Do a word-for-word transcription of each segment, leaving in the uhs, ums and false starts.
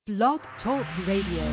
Blog Talk Radio.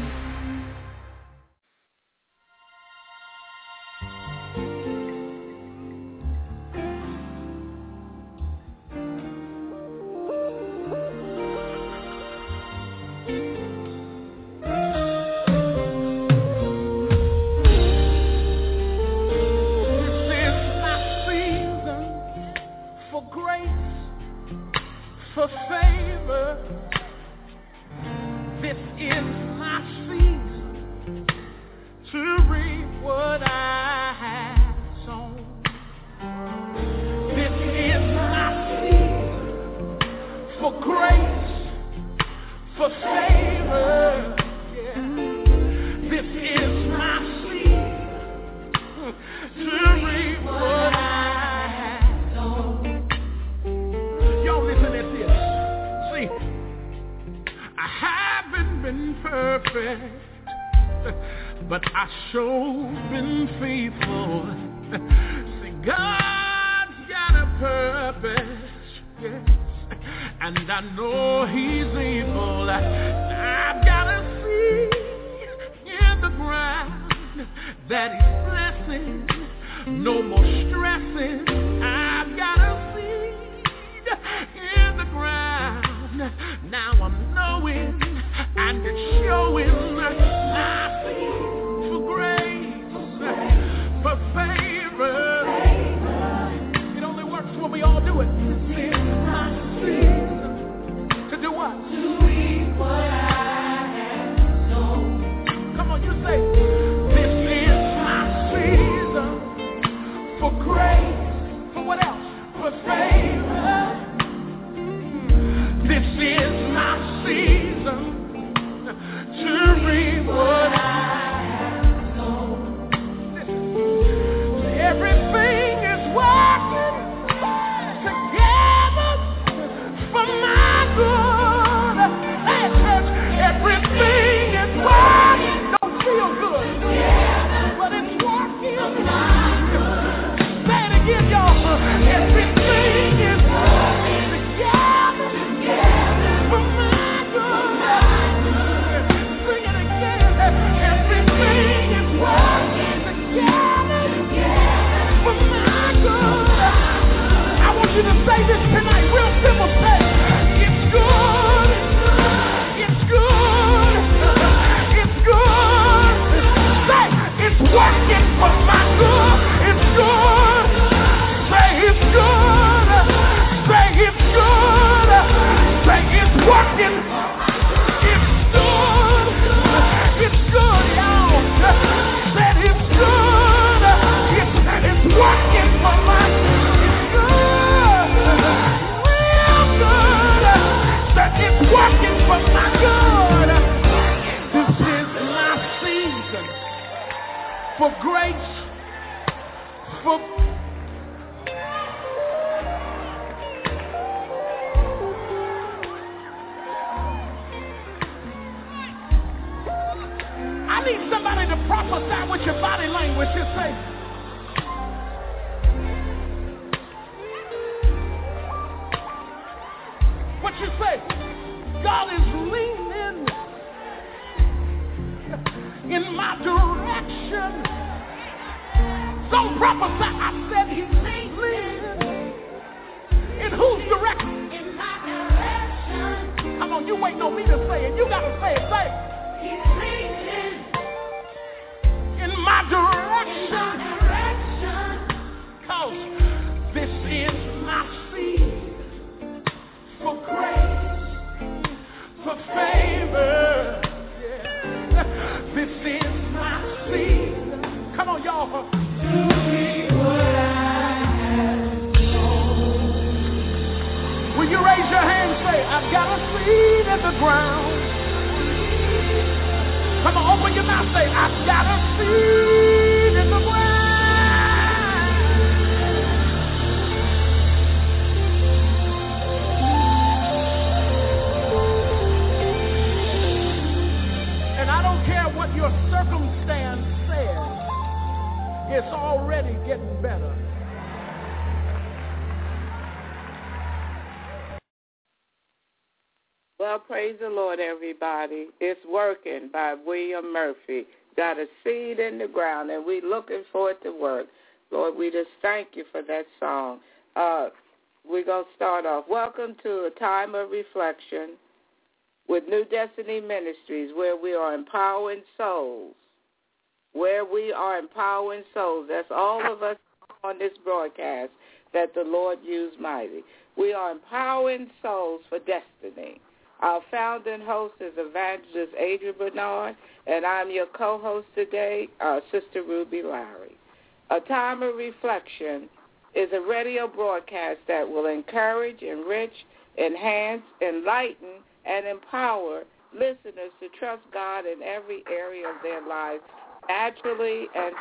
Well, praise the Lord, everybody. It's Working by William Murphy. Got a seed in the ground, and we're looking for it to work. Lord, we just thank you for that song. Uh, we're going to start off. Welcome to a time of reflection with New Destiny Ministries, where we are empowering souls. Where we are empowering souls. That's all of us on this broadcast that the Lord used mighty. We are empowering souls for destiny. Our founder and host is Evangelist Adrian Bernard, and I'm your co-host today, uh, Sister Ruby Lowry. A Time of Reflection is a radio broadcast that will encourage, enrich, enhance, enlighten, and empower listeners to trust God in every area of their lives, naturally and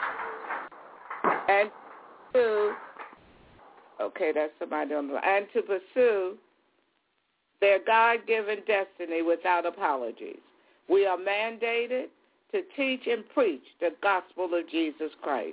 and to okay, that's somebody on the line, and to pursue their God-given destiny without apologies. We are mandated to teach and preach the gospel of Jesus Christ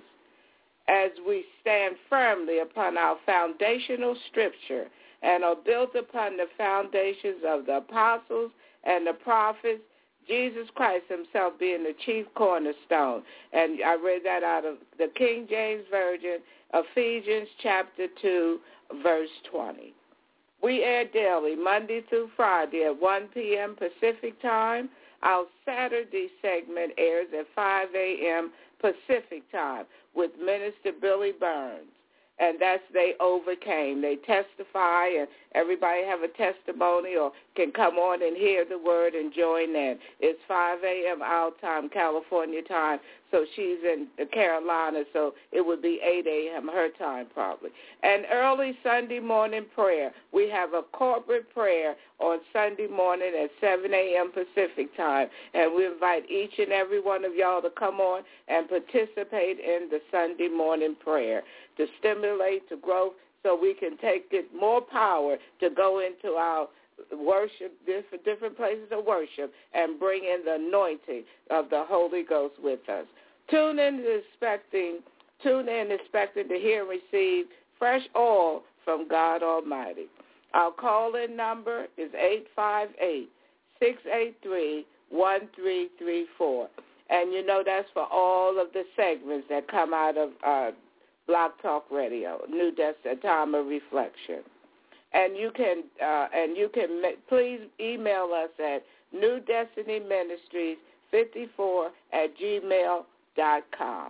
as we stand firmly upon our foundational scripture and are built upon the foundations of the apostles and the prophets, Jesus Christ himself being the chief cornerstone. And I read that out of the King James Version, Ephesians chapter two, verse twenty. We air daily, Monday through Friday at one p.m. Pacific time. Our Saturday segment airs at five a.m. Pacific time with Minister Billy Burns. And that's They Overcame. They testify, and everybody have a testimony or can come on and hear the word and join in. It's five a.m. our time, California time, so she's in the Carolinas, so it would be eight a.m. her time probably. And early Sunday morning prayer. We have a corporate prayer on Sunday morning at seven a.m. Pacific time, and we invite each and every one of y'all to come on and participate in the Sunday morning prayer to stimulate, to grow, so we can take it more power to go into our worship, different, different places of worship, and bring in the anointing of the Holy Ghost with us. Tune in expecting, tune in expecting to hear and receive fresh oil from God Almighty. Our call-in number is eight five eight, six eight three, one three three four. And you know that's for all of the segments that come out of uh, Blog Talk Radio, New Destiny, Time of Reflection. And you can uh, and you can please email us at New Destiny Ministries fifty-four at gmail dot com,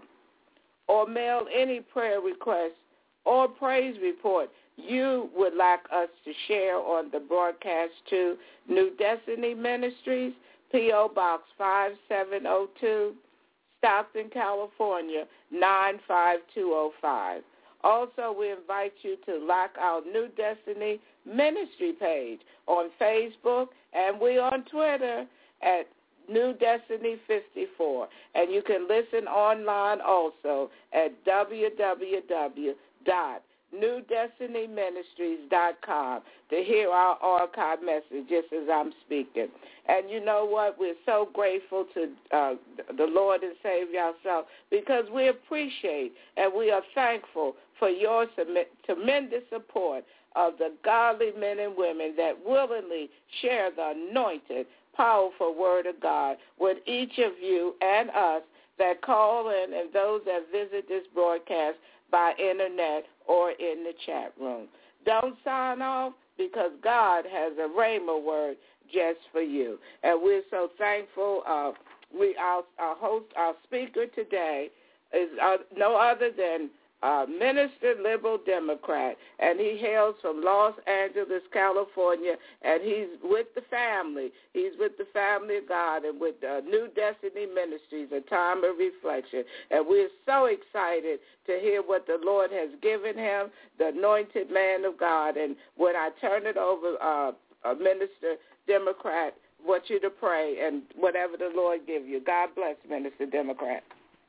or mail any prayer request or praise report you would like us to share on the broadcast to New Destiny Ministries, P O. Box five seven zero two, Stockton, California, nine five two zero five. Also, we invite you to like our New Destiny Ministry page on Facebook, and we on Twitter at New Destiny fifty-four. And you can listen online also at w w w dot new destiny ministries dot com to hear our archive message just as I'm speaking. And you know what? We're so grateful to uh, the Lord and Savior ourselves because we appreciate and we are thankful for your tremendous support of the godly men and women that willingly share the anointed, powerful word of God with each of you and us that call in and those that visit this broadcast by internet or in the chat room. Don't sign off because God has a rhema word just for you. And we're so thankful. Uh, we our, our host, our speaker today is uh, no other than uh, Minister Liberal Democrat, and he hails from Los Angeles, California, and he's with the family. He's with the family of God and with uh, New Destiny Ministries, A Time of Reflection. And we're so excited to hear what the Lord has given him, the anointed man of God. And when I turn it over, uh, uh, Minister Democrat, want you to pray and whatever the Lord give you. God bless, Minister Democrat.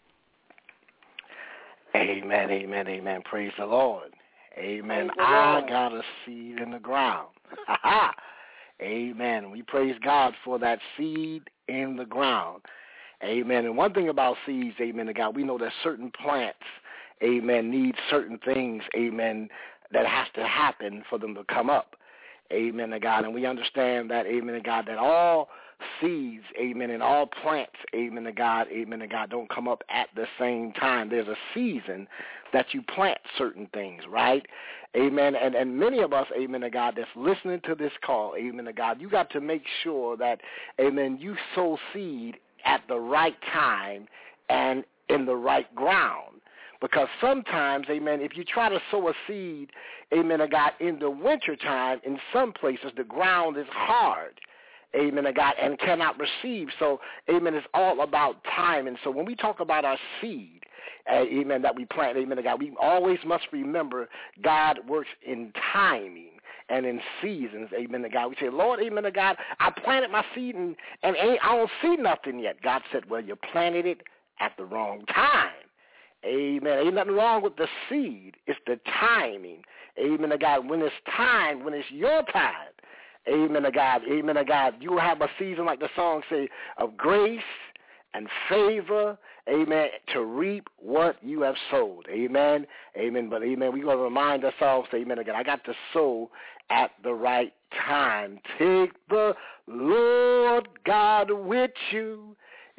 Amen, amen, amen. Praise the Lord. Amen. Praise the I Lord. got a seed in the ground. Amen. We praise God for that seed in the ground. Amen. And one thing about seeds, amen, to God, we know that certain plants, amen, need certain things, amen, that has to happen for them to come up. Amen to God. And we understand that, amen to God, that all seeds, amen, and all plants, amen to God, amen to God, don't come up at the same time. There's a season that you plant certain things, right? Amen. And and many of us, amen to God, that's listening to this call, amen to God, you got to make sure that, amen, you sow seed at the right time and in the right ground. Because sometimes, amen, if you try to sow a seed, amen to God, in the wintertime, in some places the ground is hard. Amen to God, and cannot receive. So, amen, it's all about time. And so when we talk about our seed, uh, amen, that we plant, amen to God, we always must remember God works in timing and in seasons, amen to God. We say, Lord, amen to God, I planted my seed and, and ain't, I don't see nothing yet. God said, well, you planted it at the wrong time. Amen. Ain't nothing wrong with the seed. It's the timing. Amen to God. When it's time, when it's your time, amen to God, amen to God, you will have a season, like the song say, of grace and favor, amen, to reap what you have sowed. Amen. Amen. But, amen, we're going to remind ourselves, amen, again, I got to sow at the right time. Take the Lord God with you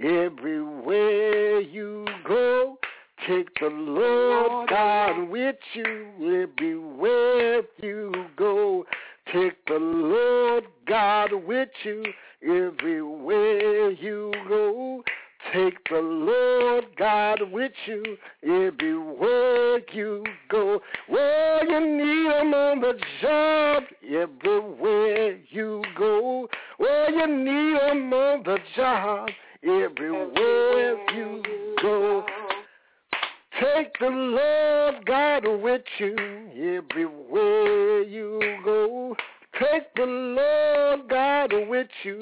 everywhere you go. Take the Lord God with you everywhere you go. Take the Lord God with you everywhere you go. Take the Lord God with you everywhere you go. Where you need him on the job, everywhere you go. Where you need him on the job, everywhere you go. Take the Lord God with you everywhere you go. Take the Lord God with you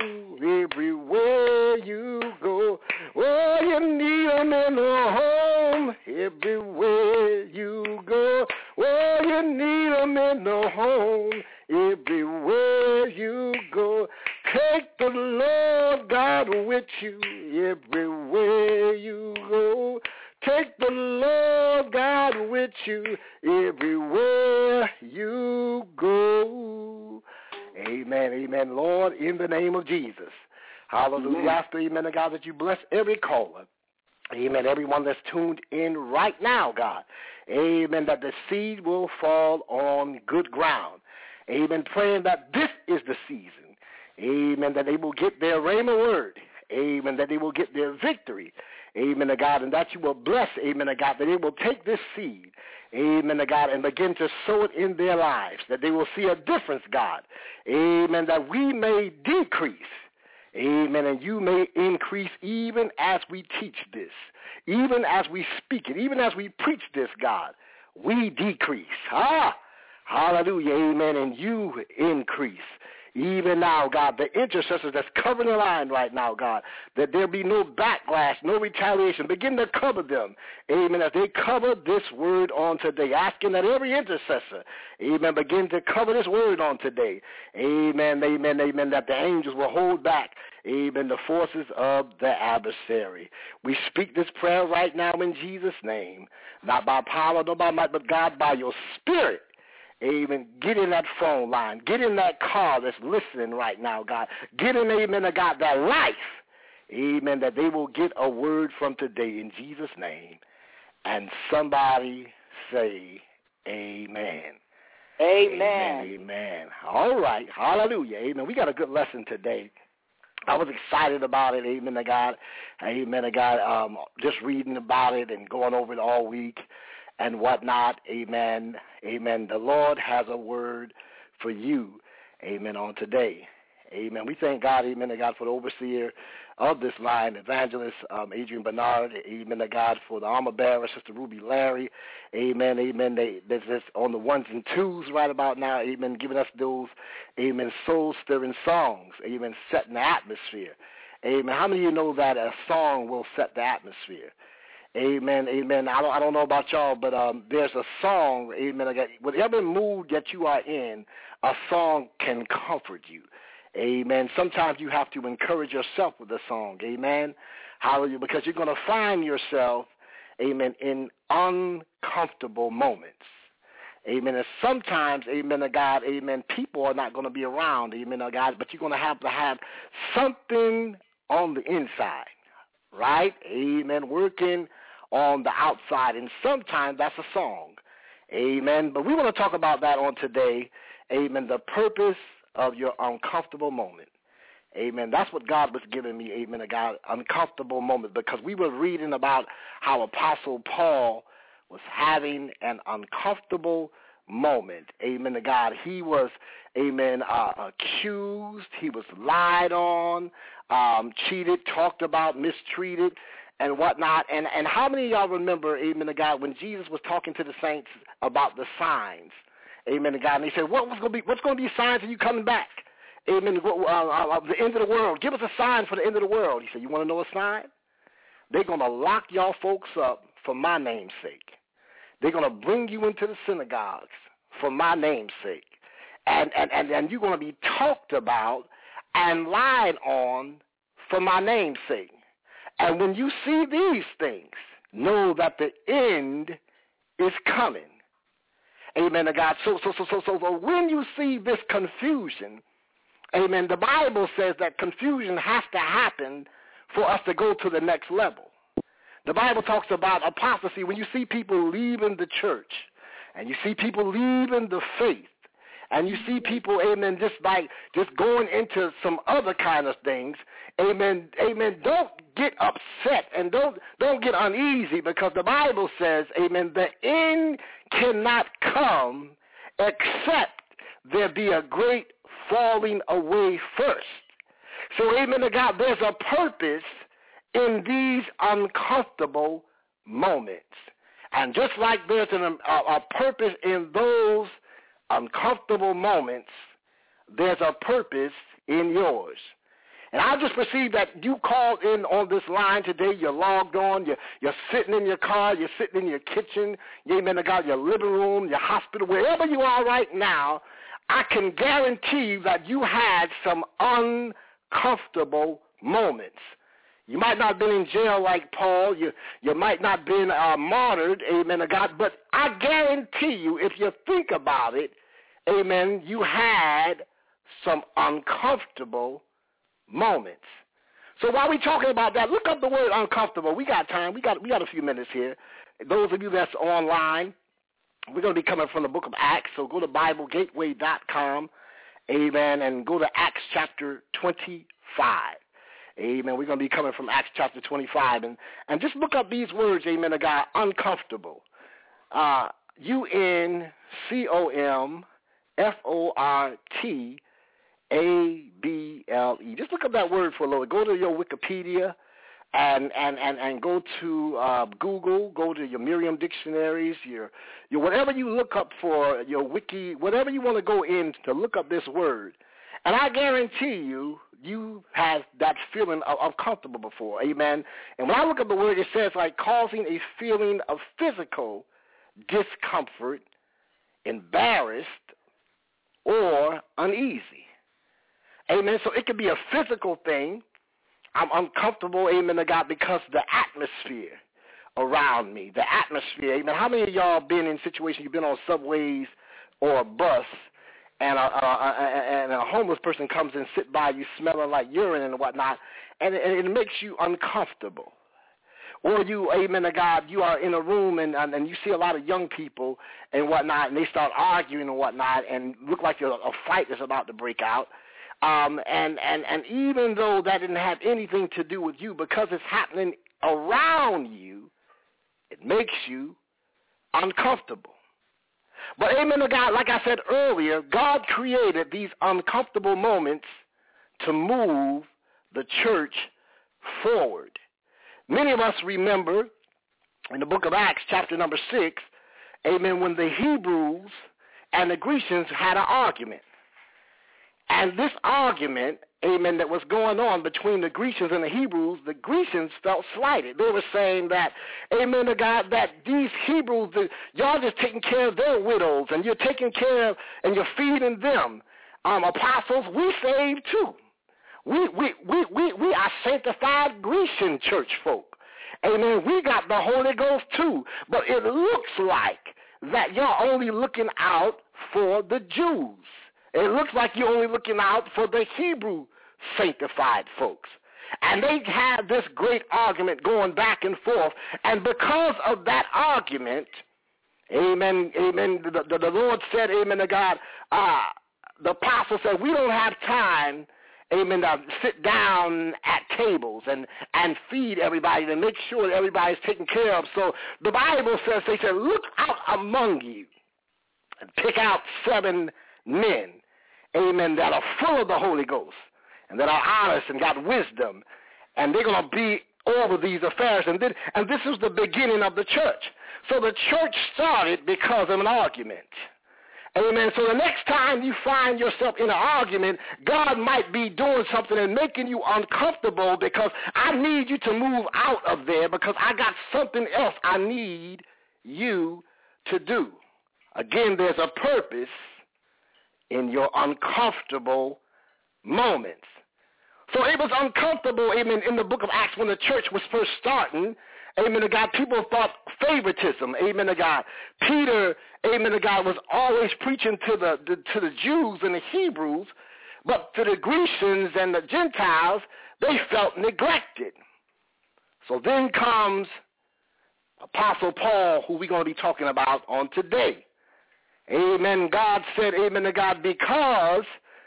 everywhere you go. Where you need him in the home, everywhere you go. Where you need him in the home, everywhere you go. Take the Lord God with you everywhere you go. Take the Lord God with you everywhere you go. Amen, amen. Lord, in the name of Jesus. Hallelujah. Amen. I ask, amen, God, that you bless every caller. Amen. Everyone that's tuned in right now, God. Amen. That the seed will fall on good ground. Amen. Praying that this is the season. Amen. That they will get their rhema word. Amen. That they will get their victory. Amen to God. And that you will bless, amen to God, that they will take this seed, amen to God, and begin to sow it in their lives. That they will see a difference, God. Amen. That we may decrease. Amen. And you may increase even as we teach this, even as we speak it, even as we preach this, God. We decrease. Ah, hallelujah. Amen. And you increase. Even now, God, the intercessors that's covering the line right now, God, that there be no backlash, no retaliation. Begin to cover them, amen, as they cover this word on today, asking that every intercessor, amen, begin to cover this word on today. Amen, amen, amen, that the angels will hold back, amen, the forces of the adversary. We speak this prayer right now in Jesus' name, not by power, nor by might, but God, by your spirit. Amen. Get in that phone line. Get in that car that's listening right now, God. Get in, amen, to God, that life. Amen, that they will get a word from today in Jesus' name. And somebody say amen. Amen. Amen. Amen. All right. Hallelujah. Amen. We got a good lesson today. I was excited about it. Amen to God. Amen to God. Um, just reading about it and going over it all week and whatnot. Amen. Amen. The Lord has a word for you. Amen. On today. Amen. We thank God, amen, to God, for the overseer of this line, Evangelist um, Adrian Bernard. Amen to God, for the armor bearer, Sister Ruby Larry. Amen. Amen. They, they're just on the ones and twos right about now. Amen. Giving us those, amen, soul-stirring songs. Amen. Setting the atmosphere. Amen. How many of you know that a song will set the atmosphere? Amen, amen. I don't, I don't know about y'all, but um, there's a song, amen, whatever mood that you are in, a song can comfort you. Amen. Sometimes you have to encourage yourself with a song. Amen. Hallelujah. Because you're going to find yourself, amen, in uncomfortable moments. Amen. And sometimes, amen, to God, amen, people are not going to be around, amen, to God, but you're going to have to have something on the inside, right? Amen. Working on the outside. And sometimes that's a song. Amen. But we want to talk about that on today. Amen. The purpose of your uncomfortable moment. Amen. That's what God was giving me, amen, to God, uncomfortable moment, because we were reading about how Apostle Paul was having an uncomfortable moment. Amen to God. He was, amen, uh, accused. He was lied on, um, cheated, talked about, mistreated, and whatnot. And, and how many of y'all remember, amen to God, when Jesus was talking to the saints about the signs? Amen to God. And he said, what was going to be, what's going to be signs of you coming back? Amen. Uh, uh, the end of the world. Give us a sign for the end of the world. He said, you want to know a sign? They're going to lock y'all folks up for my name's sake. They're going to bring you into the synagogues for my name's sake. And, and, and, and you're going to be talked about and lied on for my name's sake. And when you see these things, know that the end is coming. Amen to God. So, so, so, so, so, so when you see this confusion, amen, the Bible says that confusion has to happen for us to go to the next level. The Bible talks about apostasy. When you see people leaving the church, and you see people leaving the faith, and you see people, amen, just like just going into some other kind of things, amen, amen, don't get upset and don't don't get uneasy, because the Bible says, amen, the end cannot come except there be a great falling away first. So, amen to God, there's a purpose in these uncomfortable moments. And just like there's an, a, a purpose in those uncomfortable moments, there's a purpose in yours. And I just perceive that you called in on this line today. You're logged on. You're, you're sitting in your car. You're sitting in your kitchen. Amen to God, your living room, your hospital, wherever you are right now. I can guarantee you that you had some uncomfortable moments. You might not have been in jail like Paul. You, you might not have been uh, martyred, amen to God. But I guarantee you, if you think about it, amen, you had some uncomfortable moments. So while we're talking about that, look up the word uncomfortable. We got time. We got, we got a few minutes here. Those of you that's online, we're going to be coming from the book of Acts, so go to Bible Gateway dot com, amen, and go to Acts chapter twenty-five. Amen. We're going to be coming from Acts chapter twenty-five. And, and just look up these words, amen, to God, uncomfortable. Uh, U N C O M F O R T A B L E. Just look up that word for a little. Go to your Wikipedia and, and, and, and go to uh, Google. Go to your Merriam dictionaries, your, your whatever you look up for, your wiki, whatever you want to go in to look up this word. And I guarantee you, you have that feeling of, of comfortable before, amen. And when I look at the word, it says like causing a feeling of physical discomfort, embarrassed, or uneasy, amen. So it could be a physical thing. I'm uncomfortable, amen to God, because the atmosphere around me, the atmosphere, amen. How many of y'all been in situations, you've been on subways or a bus, and a, a, and a homeless person comes and sit by you smelling like urine and whatnot, and it, and it makes you uncomfortable. Or you, amen to God, you are in a room and, and you see a lot of young people and whatnot, and they start arguing and whatnot, and look like a, a fight is about to break out. Um, and, and, and even though that didn't have anything to do with you, because it's happening around you, it makes you uncomfortable. But amen to God, like I said earlier, God created these uncomfortable moments to move the church forward. Many of us remember in the book of Acts, chapter number six, amen, when the Hebrews and the Grecians had an argument. And this argument, amen, that was going on between the Grecians and the Hebrews, the Grecians felt slighted. They were saying that, amen to God, that these Hebrews, the, y'all just taking care of their widows, and you're taking care of, and you're feeding them. Um, apostles, we saved too. We, we, we, we, we are sanctified Grecian church folk. Amen. We got the Holy Ghost too. But it looks like that you're only looking out for the Jews. It looks like you're only looking out for the Hebrew sanctified folks. And they have this great argument going back and forth. And because of that argument, amen, amen, the, the, the Lord said, amen to God, uh, the apostle said, we don't have time, amen, to sit down at tables and, and feed everybody to make sure that everybody's taken care of. So the Bible says, they said, look out among you and pick out seven men, amen, that are full of the Holy Ghost and that are honest and got wisdom, and they're going to be over these affairs. And, then, and this is the beginning of the church. So the church started because of an argument. Amen. So the next time you find yourself in an argument, God might be doing something and making you uncomfortable because I need you to move out of there because I got something else I need you to do. Again, there's a purpose in your uncomfortable moments. So it was uncomfortable, amen, in the book of Acts when the church was first starting. Amen to God. People thought favoritism. Amen to God. Peter, amen to God, was always preaching to the, the to the Jews and the Hebrews, but to the Grecians and the Gentiles, they felt neglected. So then comes Apostle Paul, who we're going to be talking about on today. Amen. God said, amen to God, because,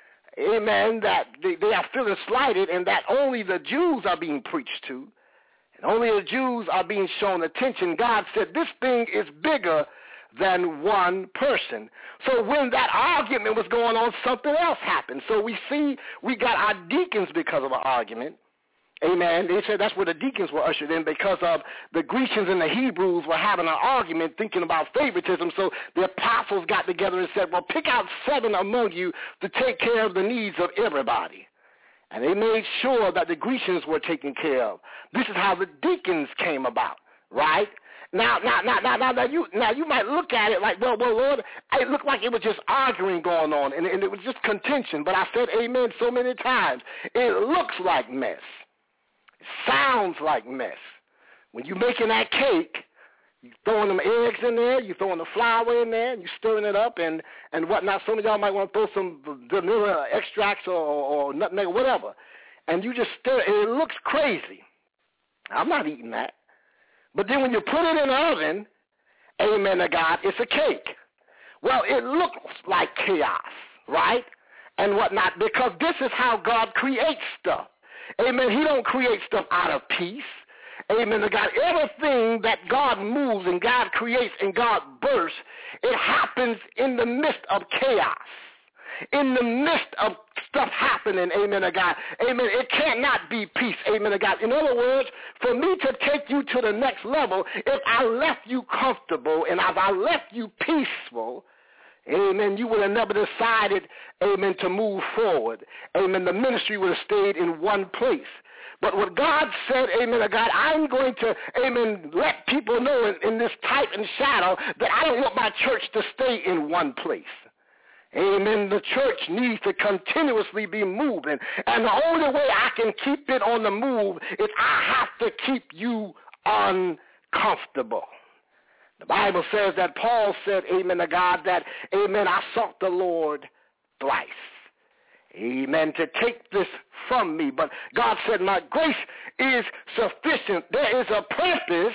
amen, that they, they are feeling slighted and that only the Jews are being preached to. And only the Jews are being shown attention. God said this thing is bigger than one person. So when that argument was going on, something else happened. So we see we got our deacons because of an argument. Amen. They said that's where the deacons were ushered in because of the Grecians and the Hebrews were having an argument thinking about favoritism. So the apostles got together and said, well, pick out seven among you to take care of the needs of everybody. And they made sure that the Grecians were taken care of. This is how the deacons came about, right? Now, now, now, now, now, now, you, now you might look at it like, well, well, Lord, it looked like it was just arguing going on, and, and it was just contention. But I said amen so many times. It looks like mess. It sounds like mess. When you're making that cake, you're throwing them eggs in there, you're throwing the flour in there, and you're stirring it up and, and whatnot. Some of y'all might want to throw some vanilla extracts or, or nutmeg or whatever. And you just stir it, and it looks crazy. I'm not eating that. But then when you put it in the oven, amen to God, it's a cake. Well, it looks like chaos, right? And whatnot, because this is how God creates stuff. Amen. He don't create stuff out of peace. Amen to God. Everything that God moves and God creates and God bursts, it happens in the midst of chaos, in the midst of stuff happening. Amen to God. Amen. It cannot be peace. Amen to God. In other words, for me to take you to the next level, if I left you comfortable and if I left you peaceful, amen, you would have never decided, amen, to move forward. Amen. The ministry would have stayed in one place. But what God said, amen to God, I'm going to, amen, let people know in, in this type and shadow that I don't want my church to stay in one place. Amen. The church needs to continuously be moving. And the only way I can keep it on the move is I have to keep you uncomfortable. The Bible says that Paul said, amen to God, that, amen, I sought the Lord thrice. Amen, to take this from me. But God said, my grace is sufficient. There is a purpose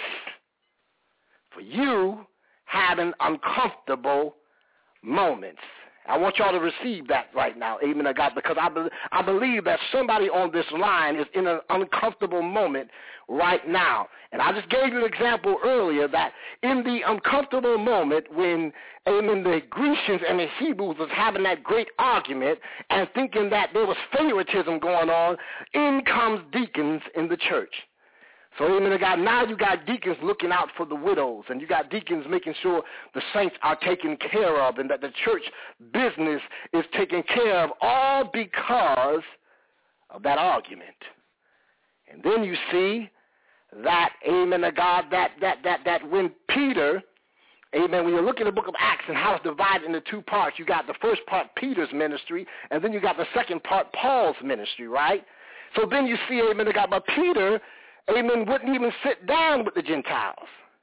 for you having uncomfortable moments. I want y'all to receive that right now, amen to God, because I, be, I believe that somebody on this line is in an uncomfortable moment right now. And I just gave you an example earlier that in the uncomfortable moment when, amen, the Grecians and the Hebrews was having that great argument and thinking that there was favoritism going on, in comes deacons in the church. So, amen to God, now you got deacons looking out for the widows, and you got deacons making sure the saints are taken care of and that the church business is taken care of, all because of that argument. And then you see that, amen to God, that, that, that, that when Peter, amen, when you look at the book of Acts and how it's divided into two parts, you got the first part, Peter's ministry, and then you got the second part, Paul's ministry, right? So then you see, amen to God, but Peter, amen, wouldn't even sit down with the Gentiles.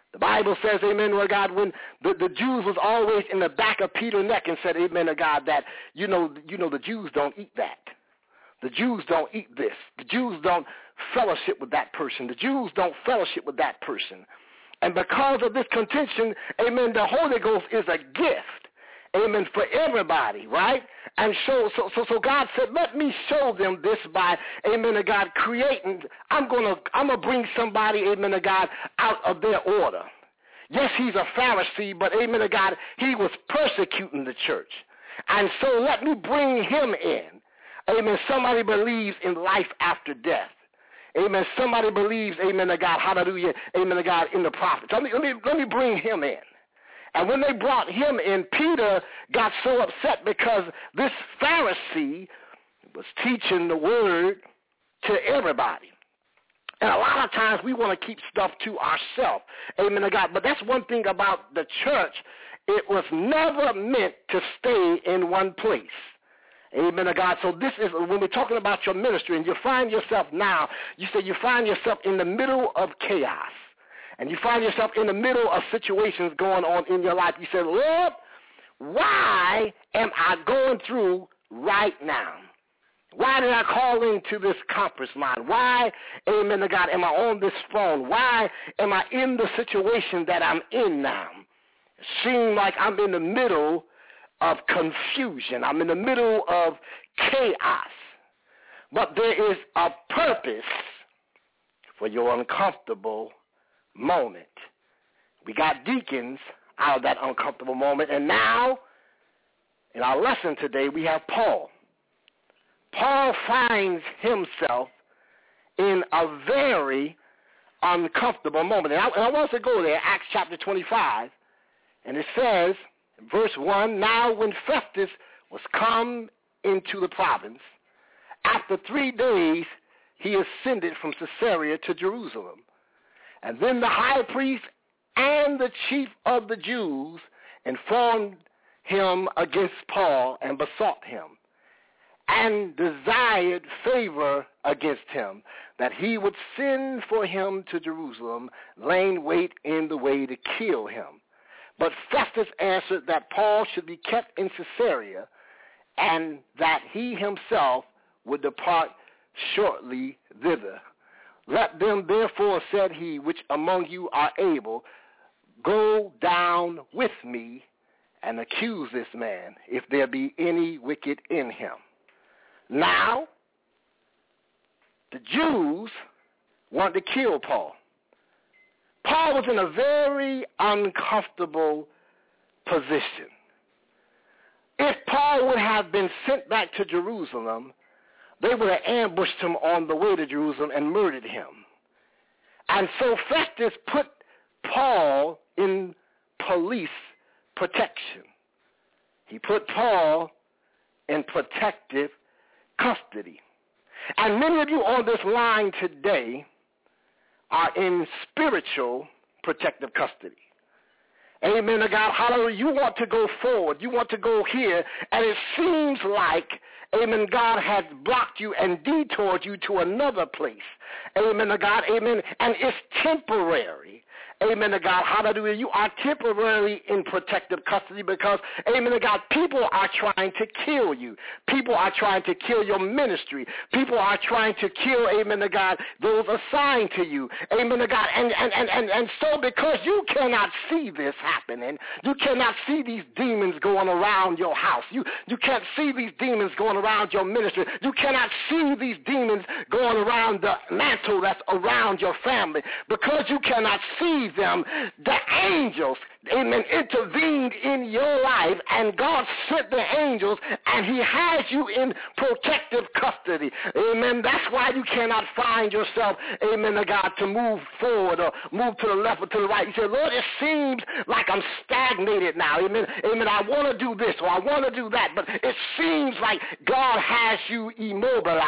The Bible says, amen, Lord God, when the, the Jews was always in the back of Peter's neck and said, amen, to God, that, you know, you know, the Jews don't eat that. The Jews don't eat this. The Jews don't fellowship with that person. The Jews don't fellowship with that person. And because of this contention, amen, the Holy Ghost is a gift, amen, for everybody, right? And so, so, so, so God said, let me show them this by, amen, to God, creating. I'm going to, I'm going to bring somebody, amen, to God, out of their order. Yes, he's a Pharisee, but, amen, to God, he was persecuting the church. And so let me bring him in. Amen. Somebody believes in life after death. Amen. Somebody believes, amen, to God, hallelujah, amen, to God, in the prophets. Let me, let me, let me bring him in. And when they brought him in, Peter got so upset because this Pharisee was teaching the word to everybody. And a lot of times we want to keep stuff to ourselves. Amen to God. But that's one thing about the church. It was never meant to stay in one place. Amen to God. So this is, when we're talking about your ministry, and you find yourself now, you say you find yourself in the middle of chaos. And you find yourself in the middle of situations going on in your life. You say, Lord, why am I going through right now? Why did I call into this conference line? Why, amen to God, am I on this phone? Why am I in the situation that I'm in now? It seems like I'm in the middle of confusion. I'm in the middle of chaos. But there is a purpose for your uncomfortable moment. We got deacons out of that uncomfortable moment. And now, in our lesson today, we have Paul. Paul finds himself in a very uncomfortable moment. And I, and I want us to go there, Acts chapter twenty-five, and it says, in verse one, now when Festus was come into the province, after three days he ascended from Caesarea to Jerusalem. And then the high priest and the chief of the Jews informed him against Paul and besought him, and desired favor against him, that he would send for him to Jerusalem, laying wait in the way to kill him. But Festus answered that Paul should be kept in Caesarea, and that he himself would depart shortly thither. Let them therefore, said he, which among you are able, go down with me and accuse this man, if there be any wicked in him. Now, the Jews wanted to kill Paul. Paul was in a very uncomfortable position. If Paul would have been sent back to Jerusalem, they would have ambushed him on the way to Jerusalem and murdered him. And so Festus put Paul in police protection. He put Paul in protective custody. And many of you on this line today are in spiritual protective custody. Amen to God. Hallelujah. You want to go forward. You want to go here. And it seems like, amen, God has blocked you and detoured you to another place. Amen to God. Amen. And it's temporary. Amen to God. Hallelujah. You are temporarily in protective custody because, amen to God, people are trying to kill you. People are trying to kill your ministry. People are trying to kill, amen to God, those assigned to you. Amen to God. And, and, and, and, and so because you cannot see this happening, you cannot see these demons going around your house. You, you can't see these demons going around your ministry. You cannot see these demons going around the mantle that's around your family. Because you cannot see them, the angels, amen, intervened in your life, and God sent the angels, and he has you in protective custody. Amen. That's why you cannot find yourself, amen, to God, to move forward or move to the left or to the right. You say, Lord, it seems like I'm stagnated now. Amen. Amen. I want to do this or I want to do that, but it seems like God has you immobilized.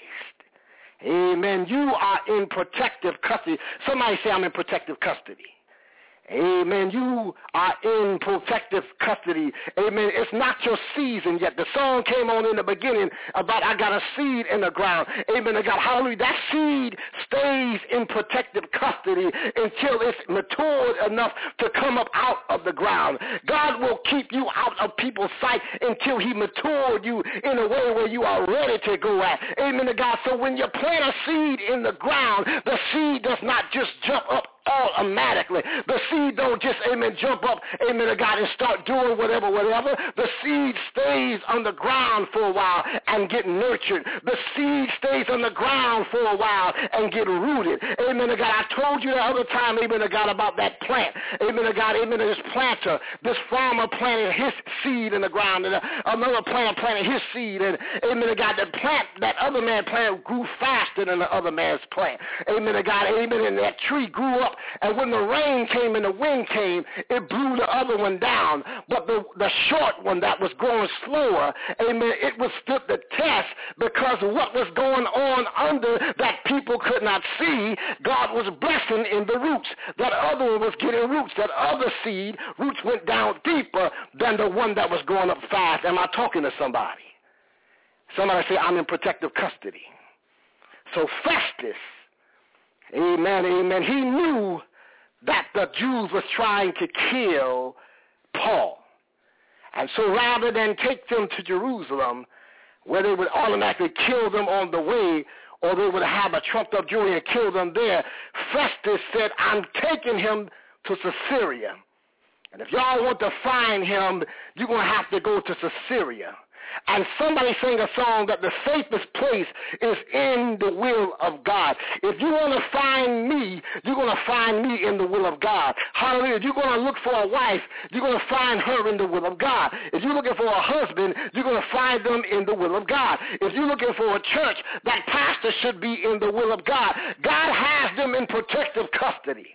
Amen. You are in protective custody. Somebody say, I'm in protective custody. Amen. You are in protective custody. Amen. It's not your season yet. The song came on in the beginning about I got a seed in the ground. Amen. I got hallelujah. That seed stays stays in protective custody until it's matured enough to come up out of the ground. God will keep you out of people's sight until he matured you in a way where you are ready to go at. Amen to God. So when you plant a seed in the ground, the seed does not just jump up automatically. The seed don't just, amen, jump up, amen, to God, and start doing whatever, whatever. The seed stays on the ground for a while and get nurtured. The seed stays on the ground for a while and get rooted. Amen to God. I told you the other time, amen to God, about that plant. Amen to God. Amen to this planter. This farmer planted his seed in the ground, and another planter planted his seed, and amen to God, the plant that other man planted grew faster than the other man's plant. Amen to God. Amen. And that tree grew up, and when the rain came and the wind came, it blew the other one down. But the, the short one that was growing slower, amen, it withstood the test because what was going on under that people could not see, God was blessing in the roots. That other one was getting roots. That other seed, roots went down deeper than the one that was going up fast. Am I talking to somebody? Somebody say, I'm in protective custody. So Festus, amen, amen, he knew that the Jews was trying to kill Paul. And so rather than take them to Jerusalem, where they would automatically kill them on the way, or they would have a trumped-up jury and kill them there, Festus said, I'm taking him to Caesarea. And if y'all want to find him, you're going to have to go to Caesarea. And somebody sang a song that the safest place is in the will of God. If you want to find me, you're going to find me in the will of God. Hallelujah. If you're going to look for a wife, you're going to find her in the will of God. If you're looking for a husband, you're going to find them in the will of God. If you're looking for a church, that pastor should be in the will of God. God has them in protective custody.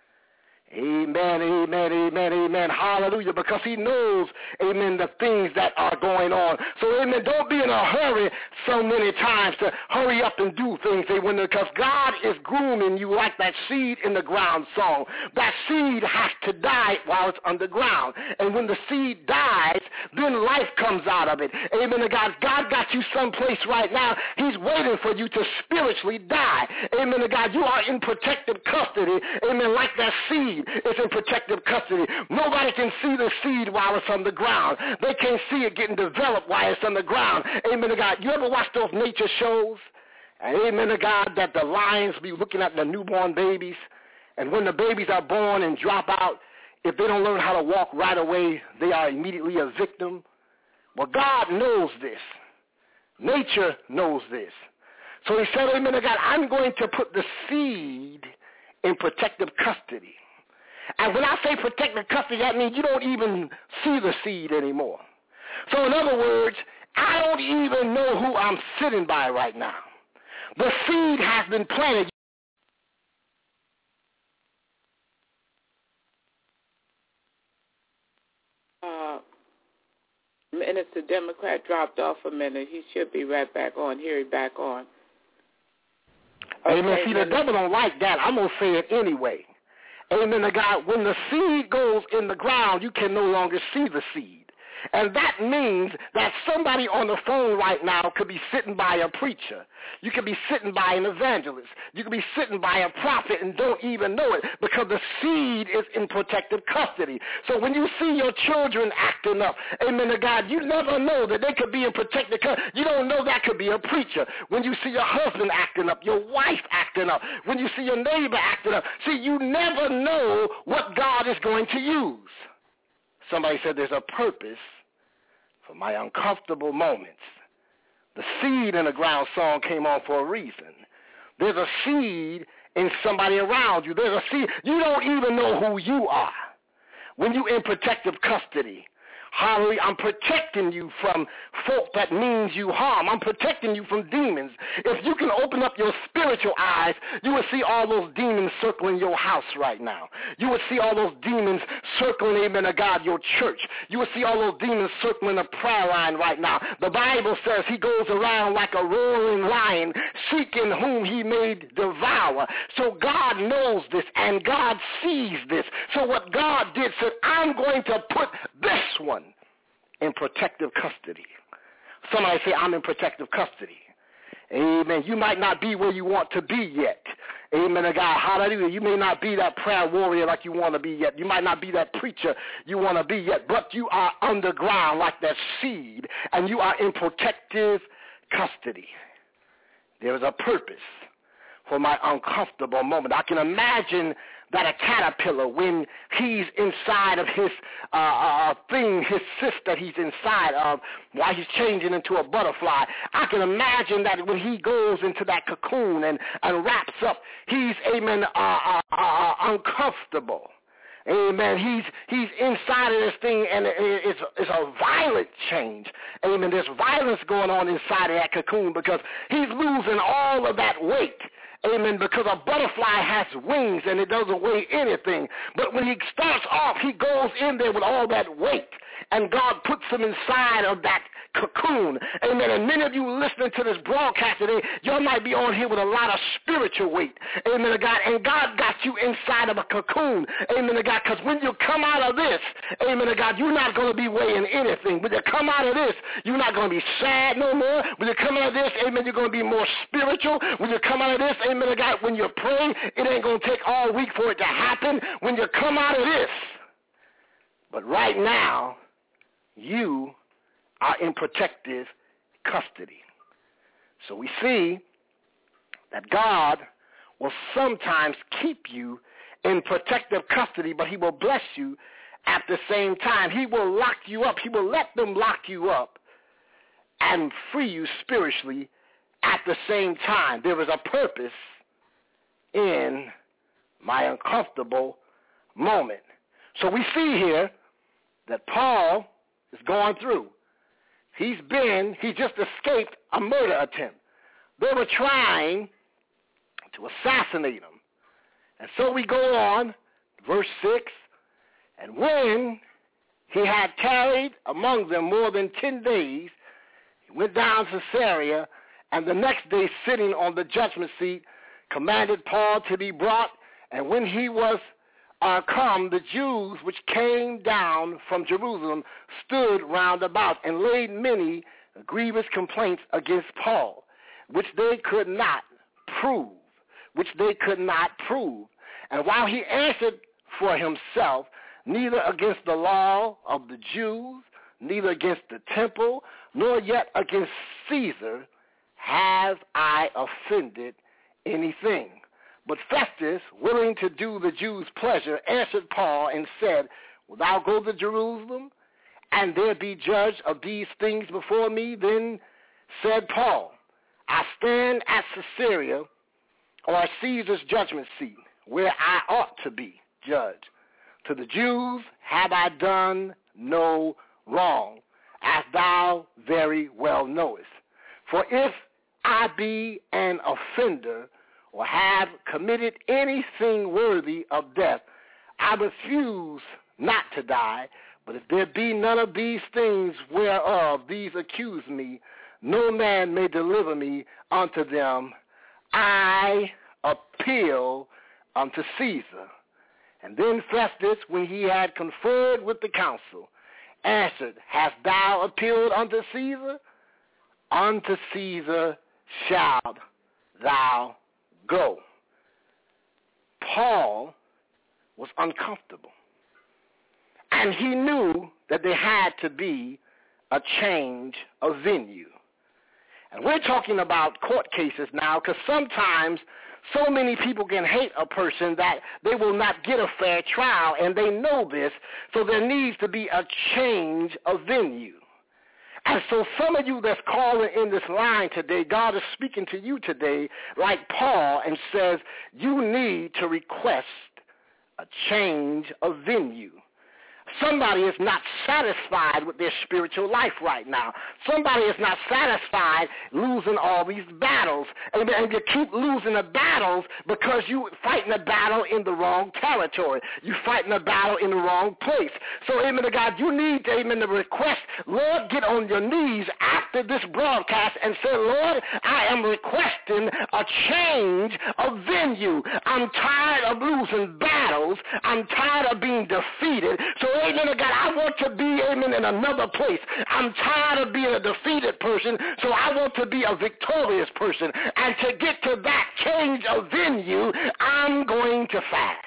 Amen, amen, amen, amen, hallelujah, because he knows, amen, the things that are going on. So, amen, don't be in a hurry so many times to hurry up and do things, amen, because God is grooming you like that seed in the ground song. That seed has to die while it's underground. And when the seed dies, then life comes out of it. Amen to God. God got you someplace right now. He's waiting for you to spiritually die. Amen to God. You are in protective custody, amen, like that seed. It's in protective custody. Nobody can see the seed while it's on the ground. They can't see it getting developed while it's on the ground. Amen to God. You ever watch those nature shows? And amen to God, that the lions be looking at the newborn babies. And when the babies are born and drop out, if they don't learn how to walk right away, they are immediately a victim. Well, God knows this. Nature knows this. So he said, amen to God, I'm going to put the seed in protective custody. And when I say protective custody, that means you don't even see the seed anymore. So in other words, I don't even know who I'm sitting by right now. The seed has been planted. Uh, Minister Democrat dropped off a minute. He should be right back on. Here he's back on. Okay, amen. See, the devil don't like that. I'm going to say it anyway. Amen to God. When the seed goes in the ground, you can no longer see the seed. And that means that somebody on the phone right now could be sitting by a preacher. You could be sitting by an evangelist. You could be sitting by a prophet and don't even know it because the seed is in protective custody. So when you see your children acting up, amen to God, you never know that they could be in protective custody. You don't know that could be a preacher. When you see your husband acting up, your wife acting up, when you see your neighbor acting up, see, you never know what God is going to use. Somebody said there's a purpose for my uncomfortable moments. The seed in the ground song came on for a reason. There's a seed in somebody around you. There's a seed. You don't even know who you are when you're in protective custody. Hallelujah. I'm protecting you from folk that means you harm. I'm protecting you from demons. If you can open up your spiritual eyes, you will see all those demons circling your house right now. You will see all those demons circling, amen to God, your church. You will see all those demons circling the prayer line right now. The Bible says he goes around like a roaring lion, seeking whom he may devour. So God knows this, and God sees this. So what God did said, I'm going to put this one in protective custody. Somebody say, I'm in protective custody. Amen. You might not be where you want to be yet. Amen to God. Hallelujah. You may not be that prayer warrior like you want to be yet. You might not be that preacher you want to be yet. But you are underground like that seed. And you are in protective custody. There is a purpose for my uncomfortable moment. I can imagine that a caterpillar, when he's inside of his uh, uh, thing, his cyst that he's inside of, while he's changing into a butterfly, I can imagine that when he goes into that cocoon and, and wraps up, he's, amen, uh, uh, uh, uncomfortable. Amen. He's he's inside of this thing, and it's, it's a violent change. Amen. There's violence going on inside of that cocoon because he's losing all of that weight. Amen, because a butterfly has wings and it doesn't weigh anything. But when he starts off, he goes in there with all that weight. And God puts him inside of that cocoon. Amen. And many of you listening to this broadcast today, you might be on here with a lot of spiritual weight. Amen to God. And God got you inside of a cocoon. Amen to God. Because when you come out of this, amen to God, you're not going to be weighing anything. When you come out of this, you're not going to be sad no more. When you come out of this, amen, you're going to be more spiritual. When you come out of this, amen to God, when you pray, it ain't going to take all week for it to happen. When you come out of this. But right now, you are in protective custody. So we see that God will sometimes keep you in protective custody, but he will bless you at the same time. He will lock you up. He will let them lock you up and free you spiritually at the same time. There is a purpose in my uncomfortable moment. So we see here that Paul is going through. He's been, he just escaped a murder attempt. They were trying to assassinate him. And so we go on, verse six, and when he had tarried among them more than ten days, he went down to Caesarea, and the next day sitting on the judgment seat, commanded Paul to be brought, and when he was Uh, come, the Jews which came down from Jerusalem stood round about and laid many grievous complaints against Paul, which they could not prove, which they could not prove. And while he answered for himself, neither against the law of the Jews, neither against the temple, nor yet against Caesar, have I offended anything. But Festus, willing to do the Jews' pleasure, answered Paul and said, Wilt thou go to Jerusalem, and there be judged of these things before me? Then said Paul, I stand at Caesarea, or at Caesar's judgment seat, where I ought to be judged. To the Jews have I done no wrong, as thou very well knowest. For if I be an offender, or have committed anything worthy of death, I refuse not to die. But if there be none of these things whereof these accuse me, no man may deliver me unto them. I appeal unto Caesar. And then Festus, when he had conferred with the council, answered, Hast thou appealed unto Caesar? Unto Caesar shalt thou go. Paul was uncomfortable. And he knew that there had to be a change of venue. And we're talking about court cases now because sometimes so many people can hate a person that they will not get a fair trial, and they know this, so there needs to be a change of venue. And so some of you that's calling in this line today, God is speaking to you today like Paul and says you need to request a change of venue. Somebody is not satisfied with their spiritual life right now. Somebody is not satisfied losing all these battles. And, and you keep losing the battles because you're fighting a battle in the wrong territory. You're fighting a battle in the wrong place. So, amen to God, you need, amen, to request, Lord, get on your knees after this broadcast and say, Lord, I am requesting a change of venue. I'm tired of losing battles. I'm tired of being defeated. So, amen, God, I want to be, amen, in another place. I'm tired of being a defeated person, so I want to be a victorious person. And to get to that change of venue, I'm going to fast.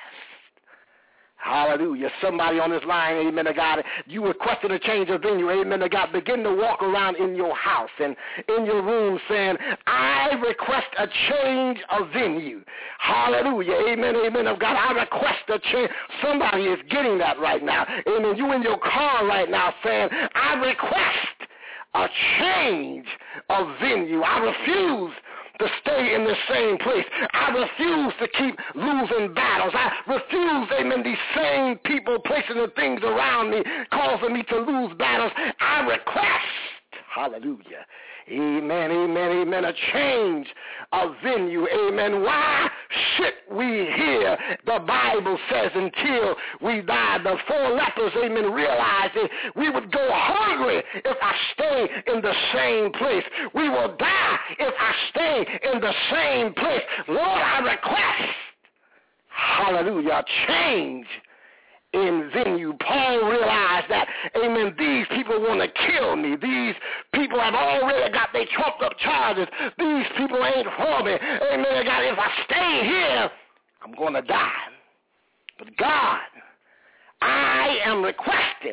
Hallelujah. Somebody on this line, amen to God, you requested a change of venue, amen to God. Begin to walk around in your house and in your room saying, I request a change of venue. Hallelujah. Amen, amen of God. I request a change. Somebody is getting that right now. Amen. You in your car right now saying, I request a change of venue. I refuse to stay in the same place. I refuse to keep losing battles. I refuse, amen, these same people, places, and things around me causing me to lose battles. I request, hallelujah, amen, amen, amen, a change of venue, amen. Why should we hear, the Bible says, until we die? The four lepers, amen, realized that we would go hungry if I stay in the same place. We will die if I stay in the same place. Lord, I request, hallelujah, a change in venue. Paul realized that, amen, these people want to kill me. These people have already got their trumped up charges. These people ain't for me. Amen, God, if I stay here, I'm going to die. But God, I am requesting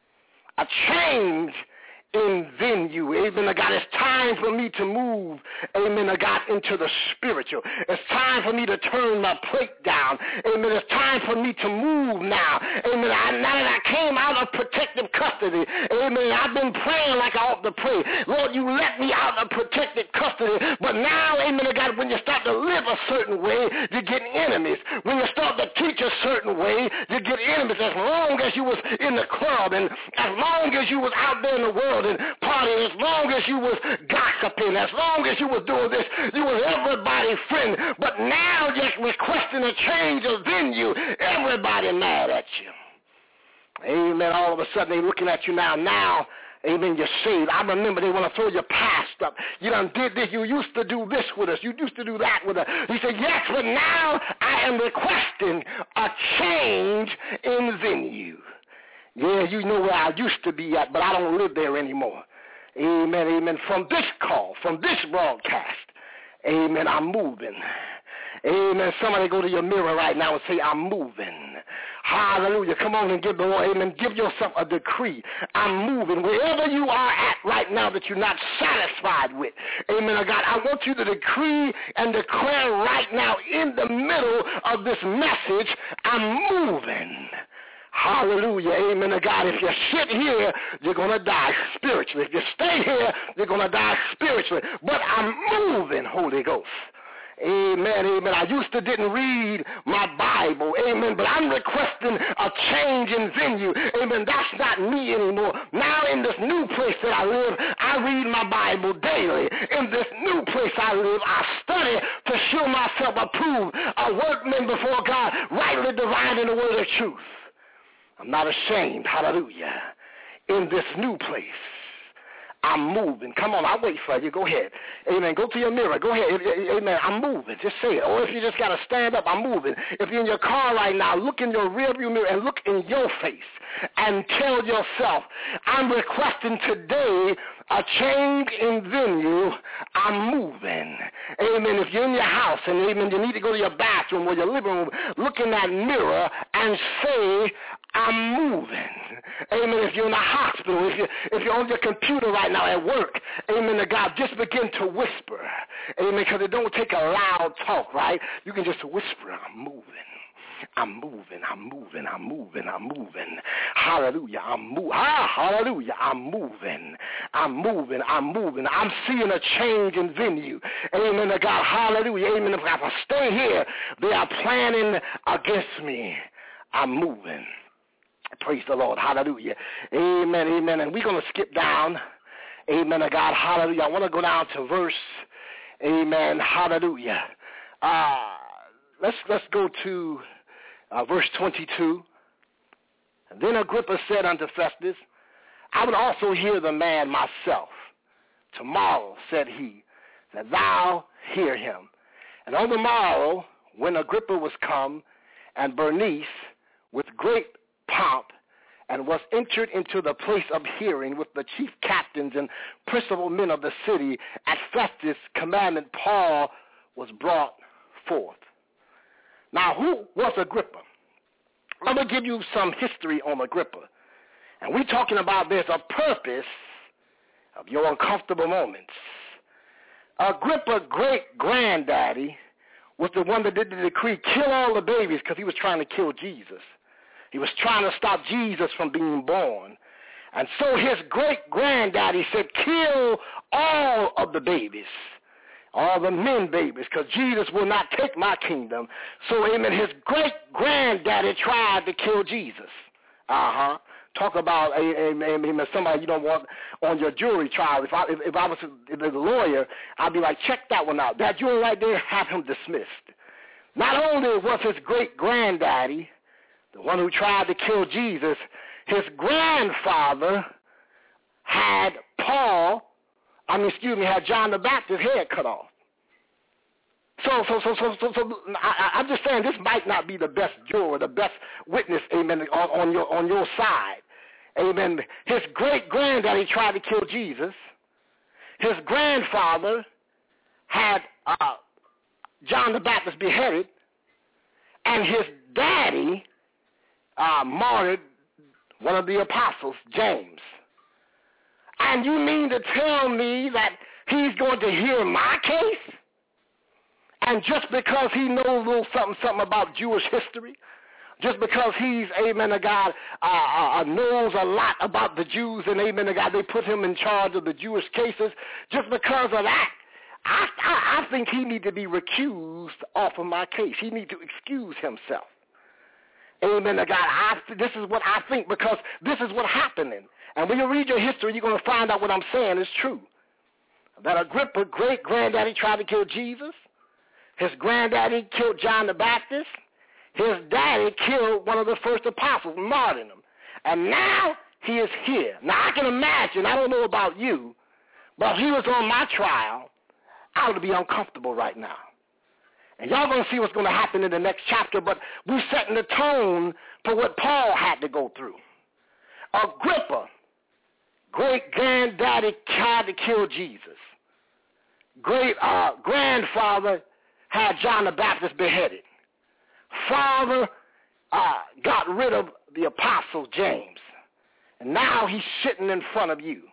a change in venue. Amen, God, it's time for me to move, amen, God, into the spiritual. It's time for me to turn my plate down. Amen, it's time for me to move now. Amen, I, now that I came out of protective custody, amen, I've been praying like I ought to pray. Lord, you let me out of protective custody, but now, amen, God, when you start to live a certain way, you get enemies. When you start to teach a certain way, you get enemies. As long as you was in the club and as long as you was out there in the world and partying, as long as you was gossiping, as long as you was doing this, you was everybody's friend. But now you're requesting a change of venue. Everybody mad at you. Amen. All of a sudden they're looking at you now. Now, amen, you're saved. I remember they want to throw your past up. You done did this. You used to do this with us. You used to do that with us. He said, yes, but now I am requesting a change in venue. Yeah, you know where I used to be at, but I don't live there anymore. Amen, amen. From this call, from this broadcast, amen, I'm moving. Amen. Somebody go to your mirror right now and say, I'm moving. Hallelujah. Come on and give the Lord, amen. Give yourself a decree. I'm moving. Wherever you are at right now that you're not satisfied with, amen, God, I want you to decree and declare right now in the middle of this message, I'm moving. Hallelujah. Amen to God. If you sit here, you're going to die spiritually. If you stay here, you're going to die spiritually. But I'm moving, Holy Ghost. Amen, amen. I used to didn't read my Bible, amen, but I'm requesting a change in venue. Amen. That's not me anymore. Now in this new place that I live, I read my Bible daily. In this new place I live, I study to show myself approved, a workman before God, rightly dividing the word of truth. I'm not ashamed, hallelujah, in this new place. I'm moving. Come on, I'll wait for you. Go ahead. Amen. Go to your mirror. Go ahead. Amen. I'm moving. Just say it. Or if you just got to stand up, I'm moving. If you're in your car right now, look in your rearview mirror and look in your face and tell yourself, I'm requesting today a change in venue. I'm moving. Amen. If you're in your house and, amen, you need to go to your bathroom or your living room, look in that mirror and say, I'm moving. Amen. If you're in a hospital, if you're, if you're on your computer right now at work, amen to God, just begin to whisper. Amen, because it don't take a loud talk, right? You can just whisper, I'm moving. I'm moving, I'm moving, I'm moving, I'm moving. Hallelujah, I'm moving. Ah, hallelujah, I'm moving. I'm moving, I'm moving. I'm seeing a change in venue. Amen to God, hallelujah, amen. If I stay here, they are planning against me. I'm moving. Praise the Lord. Hallelujah. Amen. Amen. And we're going to skip down. Amen to God. Hallelujah. I want to go down to verse. Amen. Hallelujah. Uh, let's let's go to uh, verse twenty-two. And then Agrippa said unto Festus, I would also hear the man myself. Tomorrow, said he, that thou hear him. And on the morrow, when Agrippa was come, and Bernice, with great pomp and was entered into the place of hearing with the chief captains and principal men of the city. At Festus' commandment, Paul was brought forth. Now, who was Agrippa? I'm going to give you some history on Agrippa. And we're talking about there's a purpose of your uncomfortable moments. Agrippa's great-granddaddy was the one that did the decree, kill all the babies, because he was trying to kill Jesus. He was trying to stop Jesus from being born. And so his great-granddaddy said, kill all of the babies, all the men babies, because Jesus will not take my kingdom. So, amen, his great-granddaddy tried to kill Jesus. Uh-huh. Talk about a, a, a, somebody you don't want on your jury trial. If I, if, if I was a, if a lawyer, I'd be like, check that one out. That jury right there, have him dismissed. Not only was his great-granddaddy the one who tried to kill Jesus, his grandfather had Paul, I mean, excuse me, had John the Baptist's head cut off. So, so, so, so, so, so I, I'm just saying this might not be the best juror, the best witness, amen, on, on your on your side, amen. His great granddaddy tried to kill Jesus. His grandfather had uh, John the Baptist beheaded, and his daddy uh, martyred one of the apostles, James. And you mean to tell me that he's going to hear my case? And just because he knows a little something, something about Jewish history, just because he's, amen to God, uh, uh, knows a lot about the Jews, and amen to God, they put him in charge of the Jewish cases, just because of that, I, I, I think he need to be recused off of my case. He need to excuse himself. Amen to God. I, this is what I think, because this is what's happening. And when you read your history, you're going to find out what I'm saying is true. That Agrippa, great-granddaddy, tried to kill Jesus. His granddaddy killed John the Baptist. His daddy killed one of the first apostles, martyred him. And now he is here. Now, I can imagine, I don't know about you, but if he was on my trial, I would be uncomfortable right now. And y'all going to see what's going to happen in the next chapter, but we're setting the tone for what Paul had to go through. Agrippa, great-granddaddy, tried to kill Jesus. Great-grandfather uh, had John the Baptist beheaded. Father uh, got rid of the apostle James. And now he's sitting in front of you.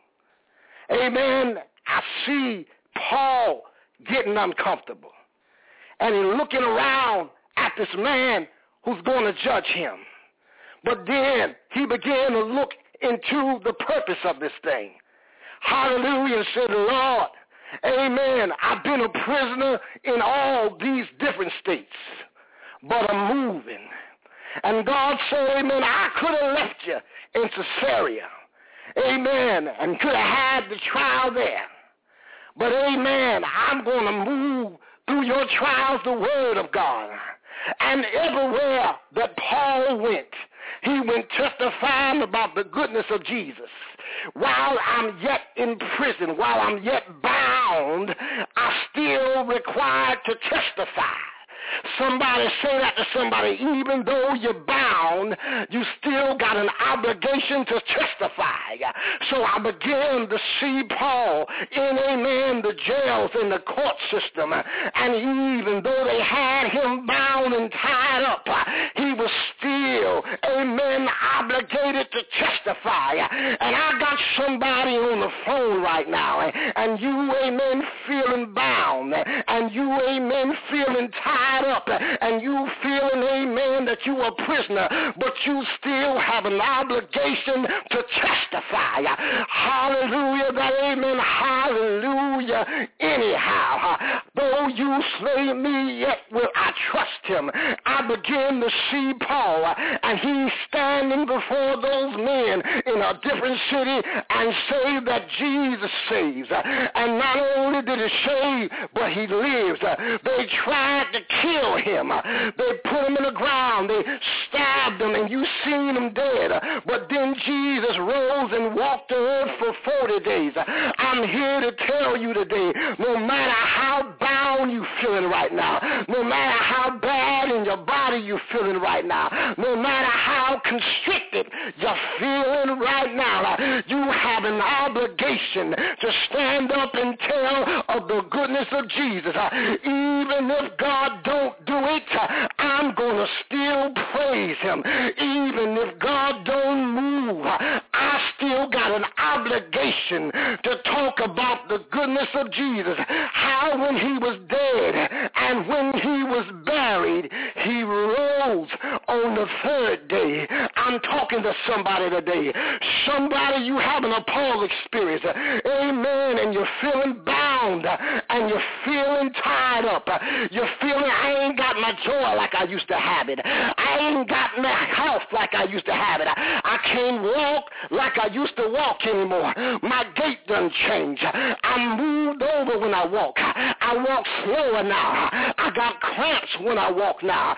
Amen. I see Paul getting uncomfortable. And he's looking around at this man who's going to judge him. But then he began to look into the purpose of this thing. Hallelujah, and said, Lord, amen, I've been a prisoner in all these different states, but I'm moving. And God said, amen, I could have left you in Caesarea, amen, and could have had the trial there. But, amen, I'm going to move through your trials the word of God. And everywhere that Paul went, he went testifying about the goodness of Jesus. While I'm yet in prison, while I'm yet bound, I'm still required to testify. Somebody say that to somebody. Even though you're bound, you still got an obligation to testify. So I began to see Paul in, amen, the jails in the court system. And even though they had him bound and tied up, he was still, amen, obligated to testify. And I got somebody on the phone right now, and you, amen, feeling bound, and you, amen, feeling tied up, and you feeling, amen, that you are a prisoner, but you still have an obligation to testify. Hallelujah, that amen, hallelujah. Anyhow, though you slay me, yet will I trust him. I begin to see Paul, and he's standing before those men in a different city and say that Jesus saves. And not only did he save, but he lives. They tried to kill him. They put him in the ground. They stabbed him, and you seen him dead. But then Jesus rose and walked the earth for forty days. I'm here to tell you today, no matter how bound down you feeling right now, no matter how bad in your body you feeling right now, no matter how constricted you're feeling right now, you have an obligation to stand up and tell of the goodness of Jesus. Even if God don't do it, I'm going to still praise him. Even if God don't move, I still got an obligation to talk about the goodness of Jesus. How when he was dead and when he was buried, he rose on the third day. I'm talking to somebody today. Somebody, you having a Paul experience. Amen. And you're feeling bound and you're feeling tied up. You're feeling, I ain't got my joy like I used to have it. I ain't got my health like I used to have it. I can't walk like I used to walk anymore. My gait done changed. I moved over when I walk. I walk slower now. I got cramps when I walk now.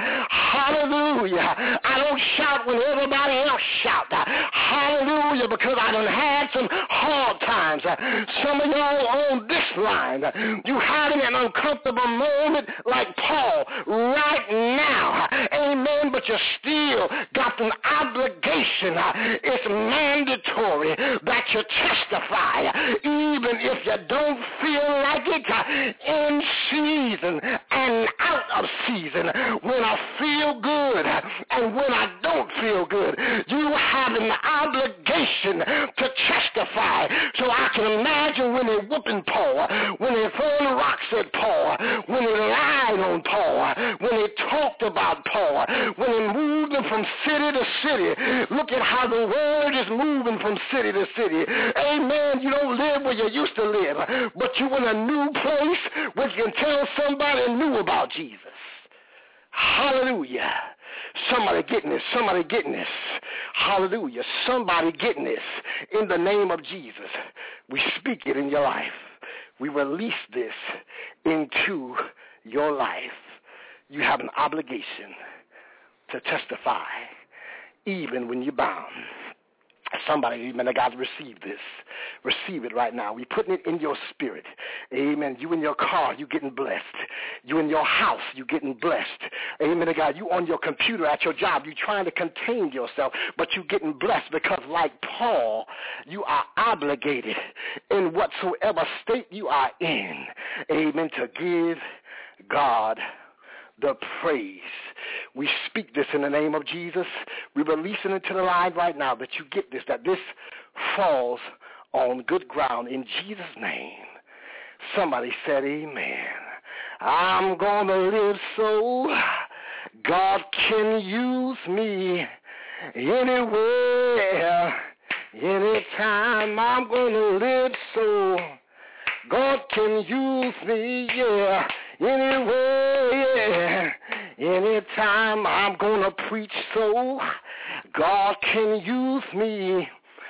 Hallelujah. I don't shout when everybody else shout. Hallelujah, because I done had some hard times. Some of y'all on this line, you having an uncomfortable moment like Paul right now. Amen, but you still got an obligation. It's mandatory that you testify, even if you don't feel like it, in season and out of season, when I feel good and when I don't feel good. You have an obligation to testify. So I can imagine when they whooping Paul, when they throwing rocks at Paul, when they lied on Paul, when they talked about Paul, when they moved him from city to city. Look at how the word is moving from city to city. Amen. You don't live where you used to live, but you're in a new place where you can tell somebody new about Jesus. Hallelujah. Somebody getting this. Somebody getting this. Hallelujah. Somebody getting this. In the name of Jesus, we speak it in your life. We release this into your life. You have an obligation to testify even when you're bound. Somebody, amen, God, receive this. Receive it right now. We're putting it in your spirit. Amen. You in your car, you getting blessed. You in your house, you getting blessed. Amen, God. You on your computer at your job, you trying to contain yourself, but you getting blessed because like Paul, you are obligated in whatsoever state you are in. Amen. To give God the praise. We speak this in the name of Jesus. We're releasing it to the line right now that you get this, that this falls on good ground in Jesus' name. Somebody said amen. I'm going to live so God can use me anywhere, anytime. I'm going to live so God can use me, yeah. Anyway, yeah, anytime. I'm going to preach so God can use me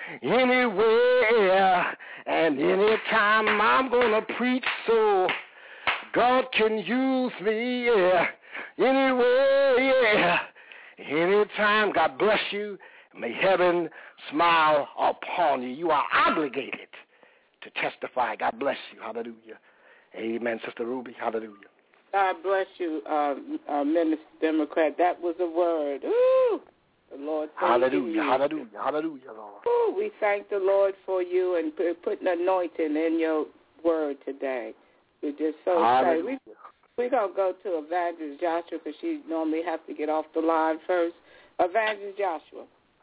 anywhere, and anytime. I'm going to preach so God can use me, yeah, anyway, yeah, anytime. God bless you. May heaven smile upon you. You are obligated to testify. God bless you. Hallelujah. Amen, Sister Ruby. Hallelujah. God bless you, uh, uh, Minister Democrat. That was a word. Ooh, the Lord thank you. Hallelujah, hallelujah, hallelujah, Lord. Ooh, we thank the Lord for you and putting anointing in your word today. We're just so excited. We, we're going to go to Evangelist Joshua because she normally has to get off the line first. Evangelist Joshua.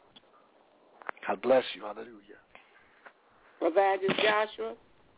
God bless you. Hallelujah. Evangelist Joshua.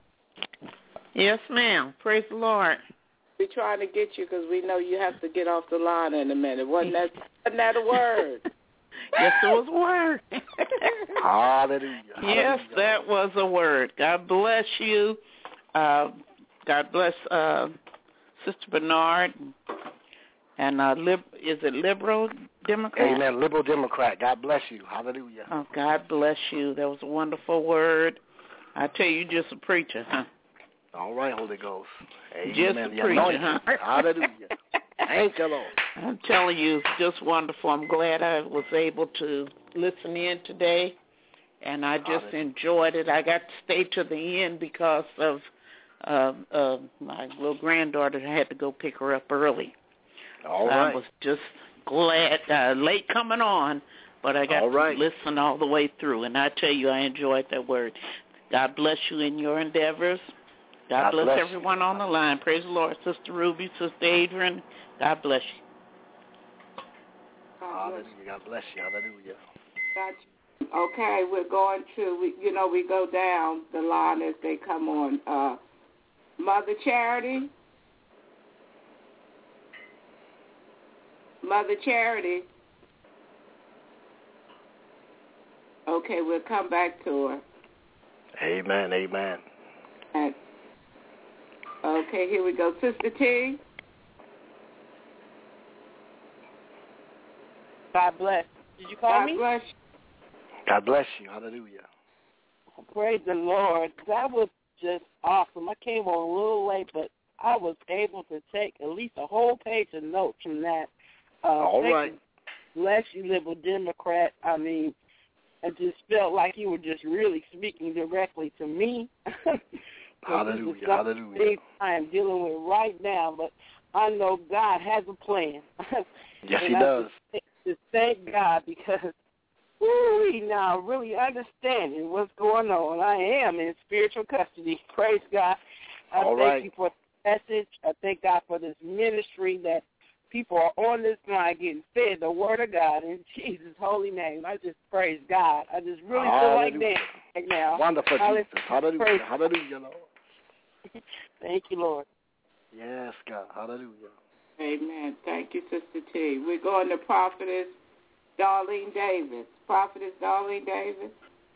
Yes, ma'am. Praise the Lord. We're trying to get you because we know you have to get off the line in a minute. Wasn't that, wasn't that a word? Yes, it was a word. Hallelujah. Yes, that was a word. God bless you. Uh, God bless uh, Sister Bernard. And uh, lib- is it Liberal Democrat? Amen. Liberal Democrat. God bless you. Hallelujah. Oh, God bless you. That was a wonderful word. I tell you, you're just a preacher, huh? All right, Holy Ghost. Amen. Just a the preacher, huh? Hallelujah. Thank you, Lord. I'm telling you, it's just wonderful. I'm glad I was able to listen in today, and I just Hallelujah. enjoyed it. I got to stay to the end because of uh, uh, my little granddaughter had to go pick her up early. All so right. I was just glad, uh, late coming on, but I got all right. to listen all the way through. And I tell you, I enjoyed that word. God bless you in your endeavors. God, God bless, bless everyone you. on the line. Praise the Lord. Sister Ruby, Sister Adrian, God bless you. Hallelujah. God bless you. Hallelujah. Gotcha. Okay, we're going to, we, you know, we go down the line as they come on. Uh, Mother Charity. Mother Charity. Okay, we'll come back to her. Amen, amen. And, okay, here we go. Sister T. God bless. Did you call God me? God bless you. God bless you. Hallelujah. Praise the Lord. That was just awesome. I came on a little late, but I was able to take at least a whole page of notes from that. Uh, All right. You. Bless you, Liberal Democrat. I mean, I just felt like you were just really speaking directly to me. Hallelujah. Hallelujah. I am dealing with right now, but I know God has a plan. Yes, and he I does. Just, just thank God because we now really understanding what's going on. I am in spiritual custody. Praise God. I All thank right. you for the message. I thank God for this ministry that people are on this line getting fed the word of God in Jesus' holy name. I just praise God. I just really feel like that right now. Wonderful, Hallelujah. Jesus. Hallelujah. Praise Hallelujah, Lord. Thank you, Lord. Yes, God. Hallelujah. Amen. Thank you, Sister T. We're going to Prophetess Darlene Davis. Prophetess Darlene Davis.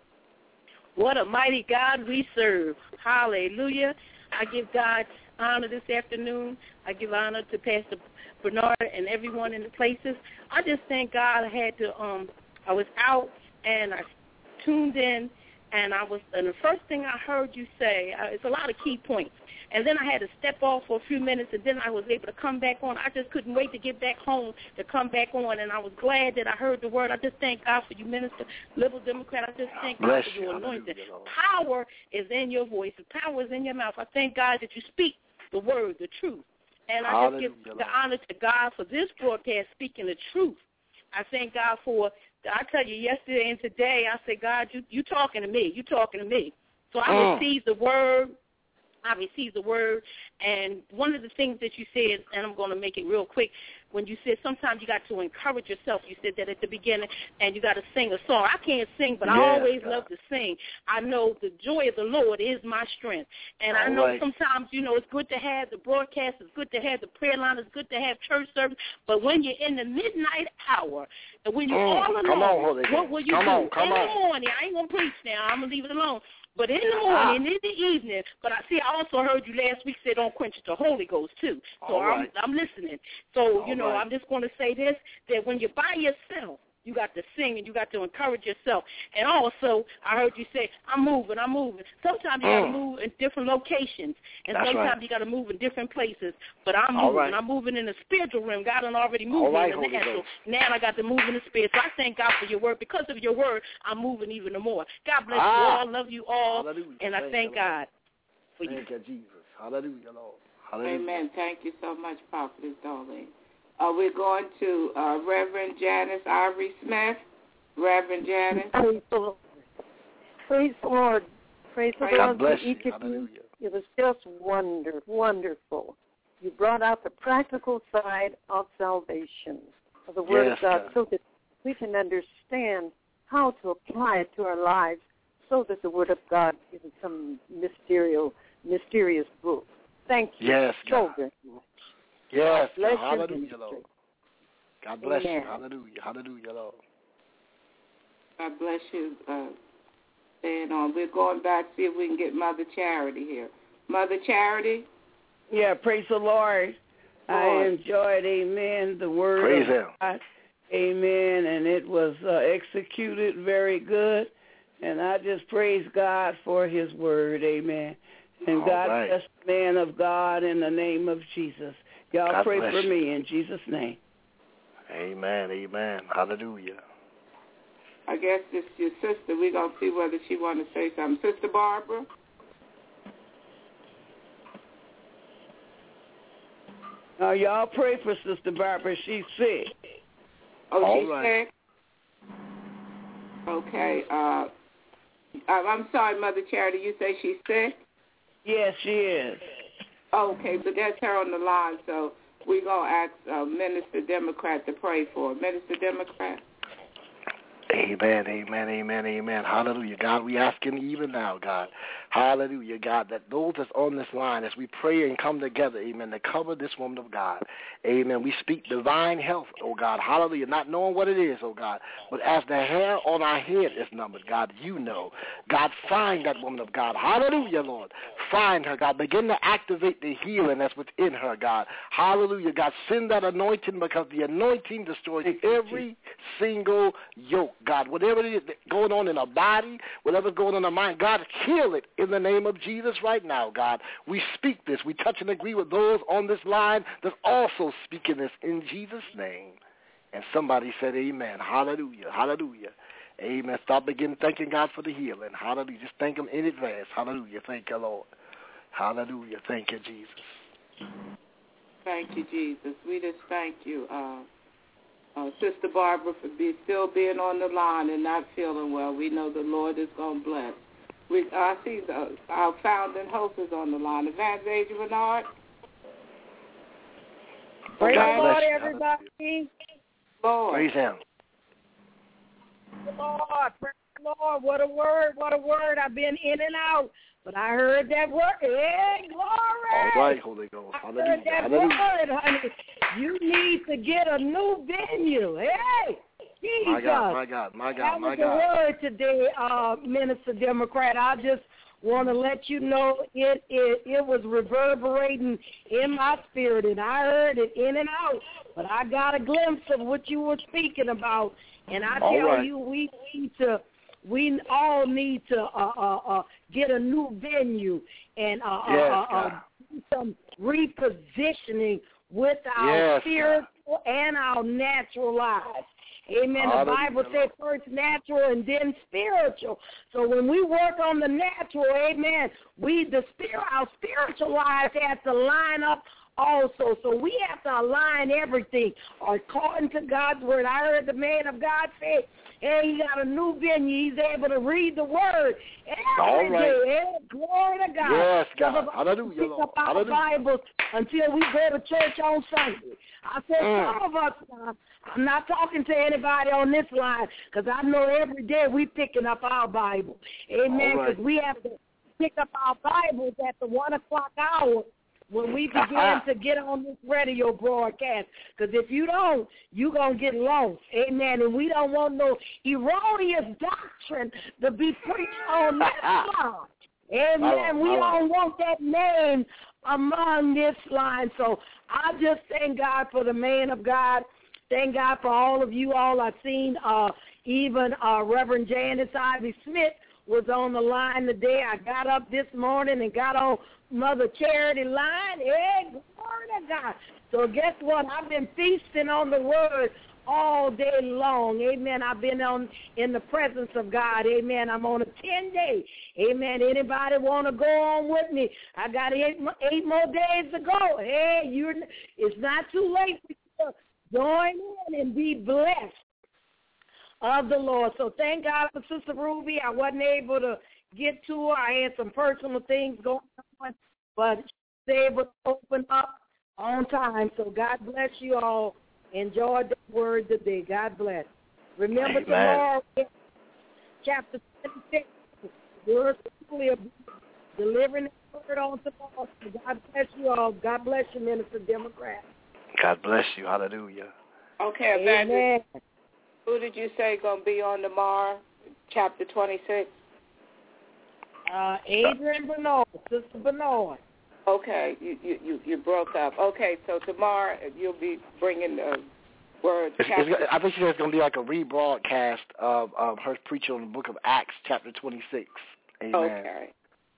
What a mighty God we serve. Hallelujah. I give God honor this afternoon. I give honor to Pastor Bernard and everyone in the places. I just thank God I had to, um, I was out and I tuned in and I was, and the first thing I heard you say, uh, it's a lot of key points. And then I had to step off for a few minutes, and then I was able to come back on. I just couldn't wait to get back home to come back on, and I was glad that I heard the word. I just thank God for you, Minister, Liberal Democrat. I just thank God for your anointing. Power is in your voice. The power is in your mouth. I thank God that you speak the word, the truth. And I just give the honor to God for this broadcast speaking the truth. I thank God for, I tell you, yesterday and today, I said, God, you you talking to me. You talking to me. So I Mm. received the word. I received the word, and one of the things that you said, and I'm going to make it real quick, when you said sometimes you got to encourage yourself, you said that at the beginning, and you got to sing a song. I can't sing, but yes, I always God. love to sing. I know the joy of the Lord is my strength, and All I know right. sometimes, you know, it's good to have the broadcast, it's good to have the prayer line, it's good to have church service, but when you're in the midnight hour, and when you're Mm. all alone, Come on, Holy what Ghost. will you come do? On, come in on. the morning, I ain't going to preach now. I'm going to leave it alone. But in the morning, Ah. in the evening, but I see, I also heard you last week say don't quench the Holy Ghost, too. So All I'm, right. I'm listening. So, All you know, right. I'm just going to say this, that when you're by yourself, you got to sing and you got to encourage yourself. And also, I heard you say, I'm moving, I'm moving. Sometimes you Mm. got to move in different locations, and That's sometimes right. you got to move in different places. But I'm All moving. right. I'm moving in the spiritual realm. God done already moved All right, me in the Holy natural. Ghost. Now I got to move in the spirit. So I thank God for your word. Because of your word, I'm moving even more. God bless Ah. you all. Love you all. Hallelujah. And I Thank thank you, God for you. Thank you, Jesus. Hallelujah, Lord. Hallelujah. Amen. Thank you so much, Prophetess Darlene. Uh, we're going to uh, Reverend Janice Ivory Smith. Reverend Janice. Praise the Lord. Praise the Lord. Praise the God Lord bless to each you. of Hallelujah. you. It was just wonder, wonderful. You brought out the practical side of salvation, of the Word Yes, of God, God. so that we can understand how to apply it to our lives so that the Word of God isn't some mysterious, mysterious book. Thank you Yes, so God. very much. Yes, Bless God. your Hallelujah, ministry. Lord. God bless Amen. you. Hallelujah. Hallelujah, Lord. God bless you. Uh, staying on. We're going back to see if we can get Mother Charity here. Mother Charity. Yeah, praise the Lord. I Lord. enjoyed, amen, the word Praise of him. God. Amen, and it was uh, executed very good. And I just praise God for his word, amen. And All God right. bless the man of God in the name of Jesus. Y'all God pray bless for you. me in Jesus' name. Amen. Amen. Hallelujah. I guess it's your sister. We're going to see whether she wants to say something. Sister Barbara. Uh, y'all pray for Sister Barbara. She's sick. Oh, All she's right. sick? Okay. Uh, I'm sorry, Mother Charity. You say she's sick? Yes, she is. Okay, but that's her on the line, so we're going to ask uh, Minister Democrat to pray for her. Minister Democrat? Amen, amen, amen, amen. Hallelujah. God, we asking even now, God. Hallelujah, God, that those that's on this line, as we pray and come together, amen, to cover this woman of God. Amen. We speak divine health, oh God. Hallelujah. Not knowing what it is, oh God. But as the hair on our head is numbered, God, you know. God, find that woman of God. Hallelujah, Lord. Find her, God. Begin to activate the healing that's within her, God. Hallelujah, God. Send that anointing because the anointing destroys every single yoke, God. Whatever it is going on in her body, whatever's going on in her mind, God, heal it in the name of Jesus right now, God. We speak this. We touch and agree with those on this line that's also speaking this in Jesus' name. And somebody said amen. Hallelujah. Hallelujah. Amen. Stop begin thanking God for the healing. Hallelujah. Just thank him in advance. Hallelujah. Thank you, Lord. Hallelujah. Thank you, Jesus. Thank you, Jesus. We just thank you, uh, uh, Sister Barbara, for be, still being on the line and not feeling well. We know the Lord is going to bless. We, I see the, our founder and host is on the line. Evangelist Adrian Bernard. Praise God the Lord, bless you. everybody. Lord. Praise him. Praise the Lord. Praise the Lord. What a word. What a word. I've been in and out, but I heard that word. Hey, glory. All right, Holy Ghost. I Hallelujah. heard that Hallelujah. word, honey. You need to get a new venue. Hey, Jesus. My God, my God, my God, that my was God. the word today, uh, Minister Democrat. I just want to let you know it, it it was reverberating in my spirit, and I heard it in and out. But I got a glimpse of what you were speaking about, and I All tell right. you, we need to, we all need to uh, uh, uh, get a new venue and uh, Yes, uh, uh, God. do some repositioning with our Yes, spiritual and our natural lives. Amen. Hallelujah. The Bible says first natural and then spiritual. So when we work on the natural, amen, we the spirit, our spiritual lives have to line up also. So we have to align everything according to God's word. I heard the man of God say, hey, he got a new venue. He's able to read the word every All right. day. Hey, glory to God. Yes, So God. the- Hallelujah, Pick Lord. up our Hallelujah. Bibles until we go to church on Sunday. I said, Mm. some of us, uh, I'm not talking to anybody on this line because I know every day we picking up our Bible. Amen. All right. Because we have to pick up our Bibles at the one o'clock hour when we begin to get on this radio broadcast. Because if you don't, you're going to get lost. Amen. And we don't want no erroneous doctrine to be preached on this line. Amen. Right on, we right on. don't want that name among this line. So I just thank God for the man of God. Thank God for all of you all. I've seen uh, even uh, Reverend Janice Ivy Smith was on the line today. I got up this morning and got on Mother Charity line. Hey, glory to God. So guess what? I've been feasting on the word all day long. Amen. I've been on in the presence of God. Amen. I'm on a ten-day. Amen. Anybody want to go on with me? I got eight, eight more days to go. Hey, you're, it's not too late for you to join in and be blessed of the Lord. So thank God for Sister Ruby. I wasn't able to get to her. I had some personal things going on, but she was able to open up on time. So God bless you all. Enjoy the word today. God bless. Remember Amen. tomorrow, chapter twenty-six, word delivering the word on tomorrow. So God bless you all. God bless you, Minister Democrat. God bless you. Hallelujah. Okay, Evangelist, Amen. who did you say going to be on tomorrow, chapter twenty-six? Uh, Adrian Bernard, Sister Bernard. Okay, you, you, you, you broke up. Okay, so tomorrow you'll be bringing the word. It's, chapter. it's, I think she said it's going to be like a rebroadcast of, of her preaching on the book of Acts, chapter twenty-six. Amen. Okay.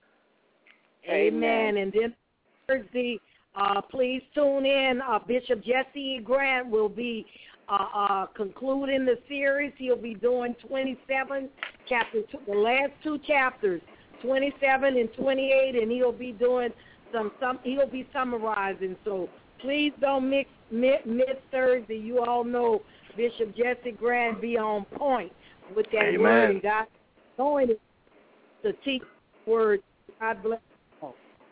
Amen. Amen. And then Thursday, uh, please tune in. Uh, Bishop Jesse Grant will be uh, uh, concluding the series. He'll be doing twenty-seven chapters, the last two chapters, twenty-seven and twenty-eight, and he'll be doing some, some he'll be summarizing. So please don't mix miss Thursday. You all know Bishop Jesse Grant be on point with that Amen. word, and God going to teach the word. God bless you.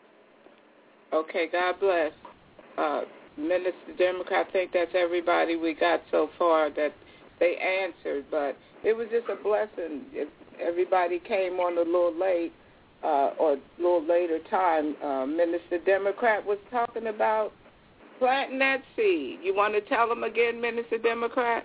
Okay, God bless. Uh, Minister Democrat, I think that's everybody we got so far that they answered, but it was just a blessing. If everybody came on a little late uh, or a little later time, uh, Minister Democrat was talking about planting that seed. You want to tell them again, Minister Democrat?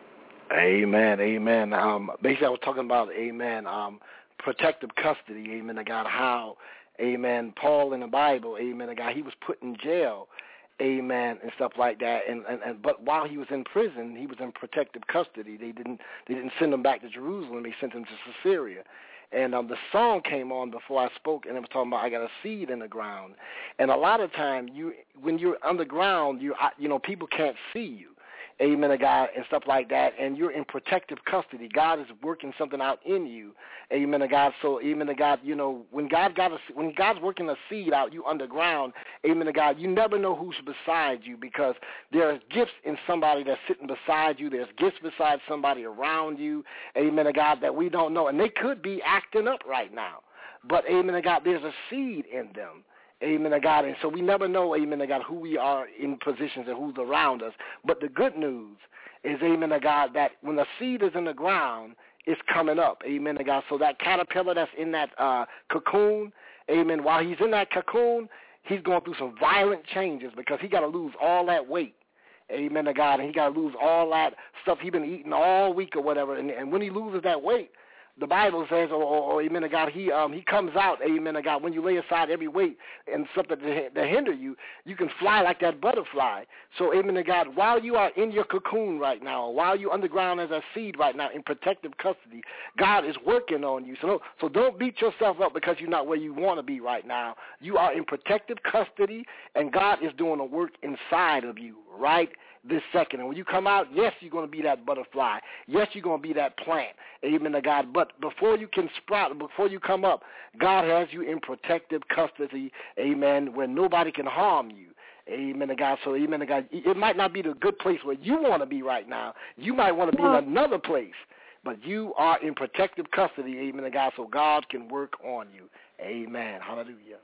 Amen, amen. Um, basically, I was talking about, amen, um, protective custody, amen, to God, how, amen, Paul in the Bible, amen, to God, he was put in jail, amen, and stuff like that. And, and, and but while he was in prison, he was in protective custody. They didn't they didn't send him back to Jerusalem. They sent him to Caesarea. And um, the song came on before I spoke, and it was talking about I got a seed in the ground. And a lot of time, you when you're underground, you you know people can't see you. Amen to God, and stuff like that, and you're in protective custody. God is working something out in you. Amen to God. So, amen to God, you know, when God got a, when God's working a seed out, you underground, amen to God, you never know who's beside you, because there are gifts in somebody that's sitting beside you. There's gifts beside somebody around you, amen to God, that we don't know. And they could be acting up right now. But, amen to God, there's a seed in them. Amen to God. And so we never know, amen to God, who we are in positions and who's around us. But the good news is, amen to God, that when the seed is in the ground, it's coming up. Amen to God. So that caterpillar that's in that uh, cocoon, amen, while he's in that cocoon, he's going through some violent changes because he got to lose all that weight. Amen to God. And he got to lose all that stuff he's been eating all week or whatever. And, and when he loses that weight, the Bible says, or, or, or amen to God, he um, he comes out, amen to God, when you lay aside every weight and something that, that hinder you, you can fly like that butterfly. So, amen to God, while you are in your cocoon right now, or while you're underground as a seed right now in protective custody, God is working on you. So, so don't beat yourself up because you're not where you want to be right now. You are in protective custody, and God is doing a work inside of you right this second. And when you come out, yes, you're going to be that butterfly. Yes, you're going to be that plant. Amen to God. But before you can sprout, before you come up, God has you in protective custody, amen, where nobody can harm you. Amen to God. So, amen to God. It might not be the good place where you want to be right now. You might want to be in another place. But you are in protective custody, amen to God, so God can work on you. Amen. Hallelujah.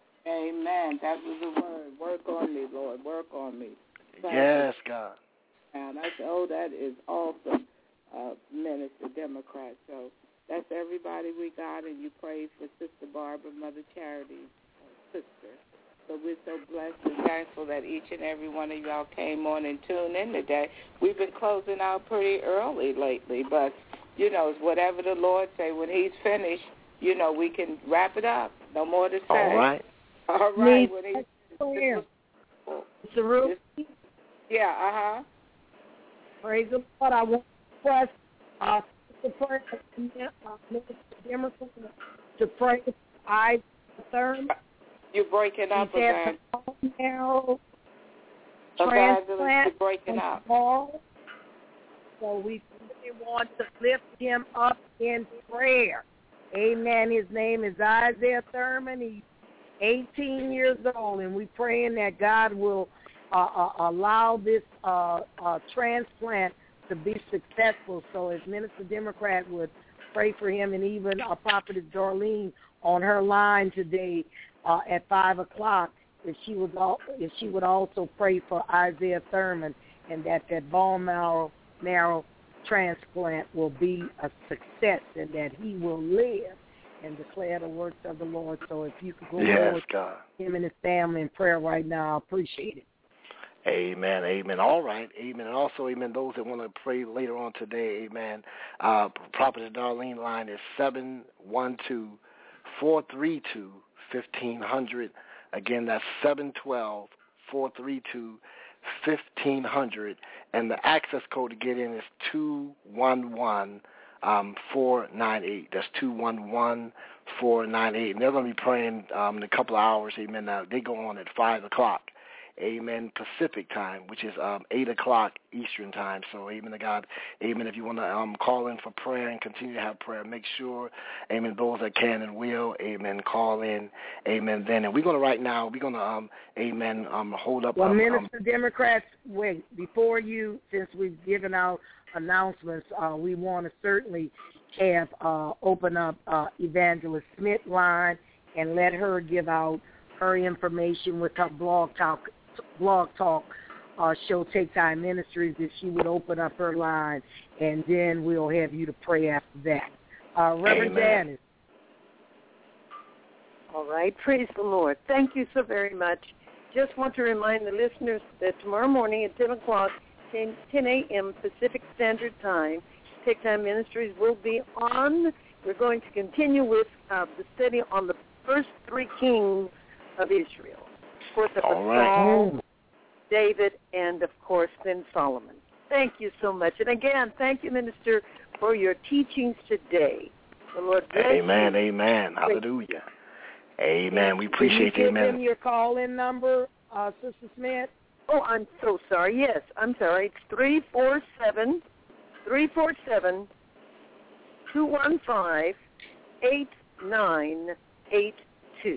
Amen. That was the word. Work on me, Lord. Work on me. Yes, God. And I said, oh, that is awesome, uh, Minister Democrat. So that's everybody we got, and you prayed for Sister Barbara, Mother Charity's uh, sister. So we're so blessed and thankful that each and every one of y'all came on and tuned in today. We've been closing out pretty early lately, but, you know, it's whatever the Lord say. When he's finished, you know, we can wrap it up. No more to say. All right. All right. When he's finished. It's a real Yeah, uh-huh. Praise the Lord. I want to press uh, to pray to pray for I Thurman. You're breaking up again. Narrow transplant. You're breaking up. Ball. So we really want to lift him up in prayer. Amen. His name is Isaiah Thurman. He's eighteen years old, and we're praying that God will Uh, uh, allow this uh, uh, transplant to be successful. So as Minister Democrat would pray for him, and even uh, Prophetess Darlene on her line today uh, at five o'clock, if she was all, if she would also pray for Isaiah Thurman, and that that bone marrow marrow transplant will be a success, and that he will live and declare the works of the Lord. So if you could go yes, with God. him and his family in prayer right now, I appreciate it. Amen, amen. All right, amen. And also, amen, those that want to pray later on today, amen, uh, Prophetess Darlene line is seven one two, four three two, fifteen hundred. Again, that's seven one two, four three two, fifteen hundred. And the access code to get in is two one one, four nine eight. That's two one one, four nine eight. And they're going to be praying um, in a couple of hours, amen. Now, they go on at five o'clock. amen, Pacific time, which is um, eight o'clock Eastern time. So, amen to God, amen. If you want to um, call in for prayer and continue to have prayer, make sure, amen, those that can and will, amen, call in, amen, then. And we're going to right now, we're going to, um, amen, um, hold up. Well, um, Minister um, Democrats, wait, before you, since we've given out announcements, uh, we want to certainly have uh, open up uh, Evangelist Smith line and let her give out her information with her blog talk, blog talk uh, show, Take Time Ministries, if she would open up her line, and then we'll have you to pray after that. Uh, Reverend Amen. Janice. All right, praise the Lord. Thank you so very much. Just want to remind the listeners that tomorrow morning at ten o'clock, ten a.m. Pacific Standard Time, Take Time Ministries will be on. We're going to continue with uh, the study on the first three kings of Israel. Of course, of All right. Saul, David, and, of course, then Solomon. Thank you so much. And, again, thank you, Minister, for your teachings today. The Lord bless Amen, you. amen. Hallelujah. Amen. We appreciate you. you, Give amen. them your call-in number, uh, Sister Smith. Oh, I'm so sorry. Yes, I'm sorry. It's three four seven, three four seven, two one five, eight nine eight two.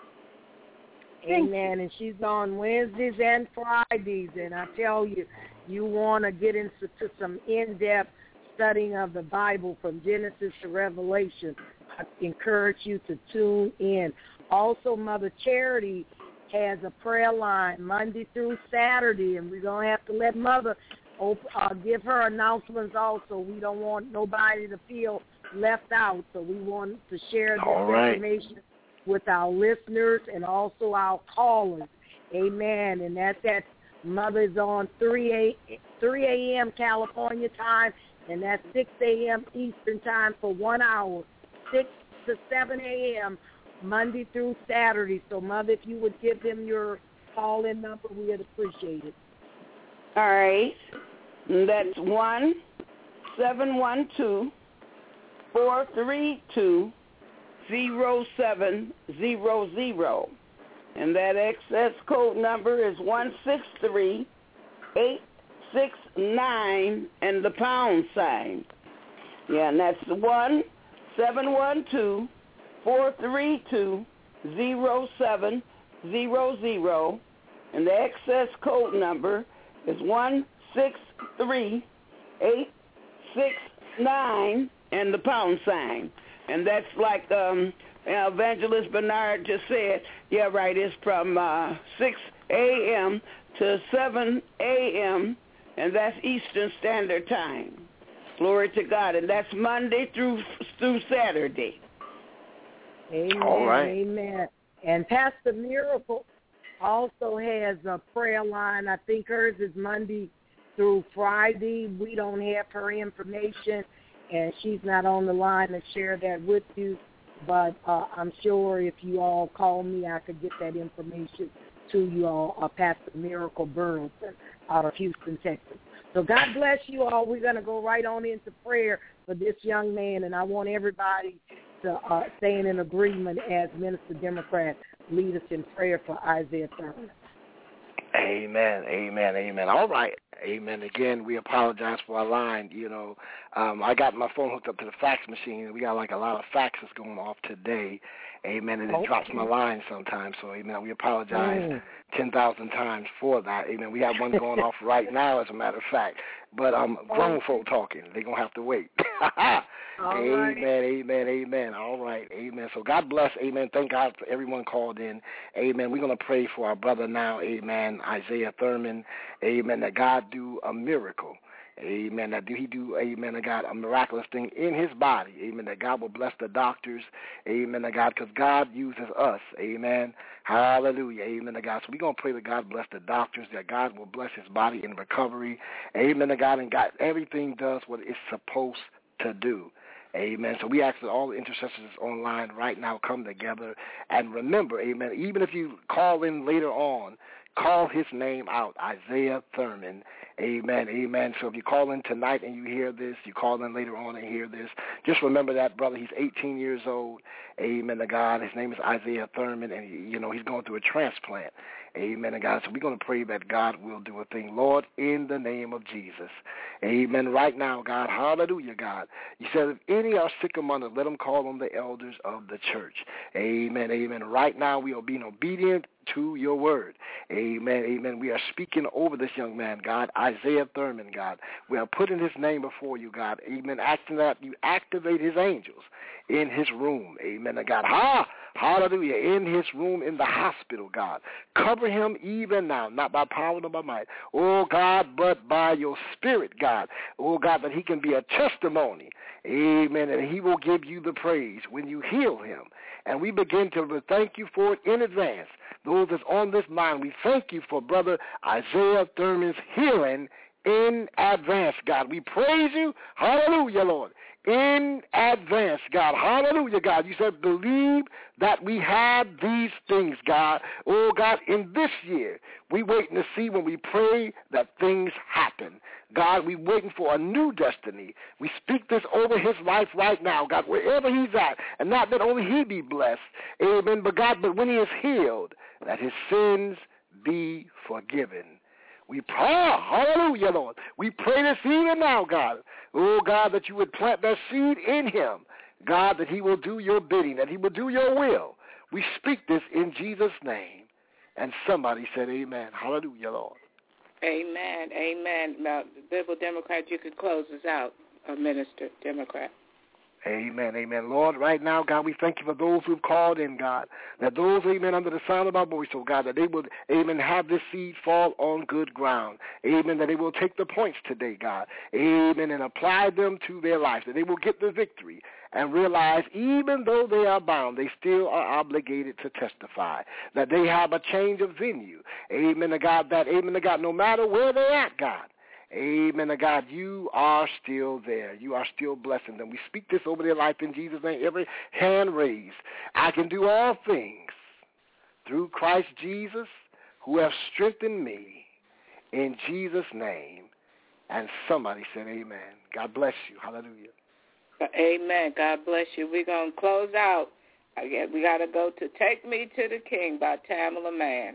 Amen. And she's on Wednesdays and Fridays. And I tell you, you want to get into to some in-depth studying of the Bible from Genesis to Revelation. I encourage you to tune in. Also, Mother Charity has a prayer line Monday through Saturday, and we're going to have to let Mother op- uh, give her announcements also. We don't want nobody to feel left out, so we want to share this All right. information with our listeners and also our callers. Amen. And that's at Mother's on three a.m. California time, and that's six a.m. Eastern time for one hour, six to seven a.m. Monday through Saturday. So, Mother, if you would give them your call-in number, we would appreciate it. All right. That's one seven one two four three two zero seven zero zero, and that access code number is one six three eight six nine and the pound sign. Yeah, and that's one seven one two four three two zero seven zero zero, and the access code number is one six three eight six nine and the pound sign. And that's like um, Evangelist Bernard just said. Yeah, right. It's from uh, six a.m. to seven a.m., and that's Eastern Standard Time. Glory to God. And that's Monday through through Saturday. Amen. All right. Amen. And Pastor Miracle also has a prayer line. I think hers is Monday through Friday. We don't have her information, and she's not on the line to share that with you. But uh, I'm sure if you all call me, I could get that information to you all, uh, Pastor Miracle Burleson out of Houston, Texas. So God bless you all. We're going to go right on into prayer for this young man, and I want everybody to uh, stay in agreement as Minister Democrat lead us in prayer for Isaiah Thurman. Amen, amen, amen. All right, amen. Again, we apologize for our line. You know, um, I got my phone hooked up to the fax machine. We got like a lot of faxes going off today. Amen, and it okay. drops my line sometimes. So, amen, we apologize mm. ten thousand times for that. Amen. We have one going off right now, as a matter of fact. But um, grown folk talking. They're going to have to wait. Amen, right. amen, amen. All right, amen. So God bless, amen. Thank God for everyone called in. Amen. We're going to pray for our brother now, amen, Isaiah Thurman. Amen, that God do a miracle. Amen. That do he do, amen, that God, a miraculous thing in his body. Amen. That God will bless the doctors. Amen. That God, because God uses us. Amen. Hallelujah. Amen. That God. So we're going to pray that God bless the doctors, that God will bless his body in recovery. Amen. That God, and God, everything does what it's supposed to do. Amen. So we ask that all the intercessors online right now come together and remember, amen, even if you call in later on, call his name out, Isaiah Thurman. Amen, amen. So if you call in tonight and you hear this, you call in later on and hear this, just remember that brother. He's eighteen years old. Amen to God. His name is Isaiah Thurman, and, he, you know, he's going through a transplant. Amen to God. So we're going to pray that God will do a thing. Lord, in the name of Jesus. Amen. Right now, God. Hallelujah, God. You said if any are sick among us, let them call on the elders of the church. Amen, amen. Right now, we are being obedient to your word. Amen, amen. We are speaking over this young man, God, Isaiah Thurman, God. We are putting his name before you, God. Amen. Asking that you activate his angels in his room. Amen, God. Ha! Hallelujah. In his room in the hospital, God. Cover him even now, not by power nor by might. Oh, God, but by your spirit, God. Oh, God, that he can be a testimony. Amen. And he will give you the praise when you heal him. And we begin to thank you for it in advance. Those that's on this line, we thank you for Brother Isaiah Thurman's healing in advance, God. We praise you. Hallelujah, Lord. In advance, God. Hallelujah, God. You said believe that we have these things, God. Oh, God, in this year, we waiting to see when we pray that things happen. God, we waiting for a new destiny. We speak this over his life right now, God, wherever he's at. And not that only he be blessed, amen, but God, but when he is healed, that his sins be forgiven. We pray, hallelujah, Lord. We pray this even now, God. Oh, God, that you would plant that seed in him. God, that he will do your bidding, that he will do your will. We speak this in Jesus' name. And somebody said amen. Hallelujah, Lord. Amen, amen. Now, Bible Democrat, you could close us out, uh, Minister Democrat. Amen, amen. Lord, right now, God, we thank you for those who've called in, God, that those, amen, under the sound of our voice, oh God, that they will, amen, have this seed fall on good ground. Amen, that they will take the points today, God, amen, and apply them to their lives, that they will get the victory and realize even though they are bound, they still are obligated to testify, that they have a change of venue. Amen to God, that, amen to God, no matter where they're at, God, amen to God, you are still there. You are still blessing them. We speak this over their life in Jesus' name. Every hand raised. I can do all things through Christ Jesus who have strengthened me in Jesus' name. And somebody said amen. God bless you. Hallelujah. Amen. God bless you. We're going to close out. Again, we got to go to Take Me to the King by Tamala Mann.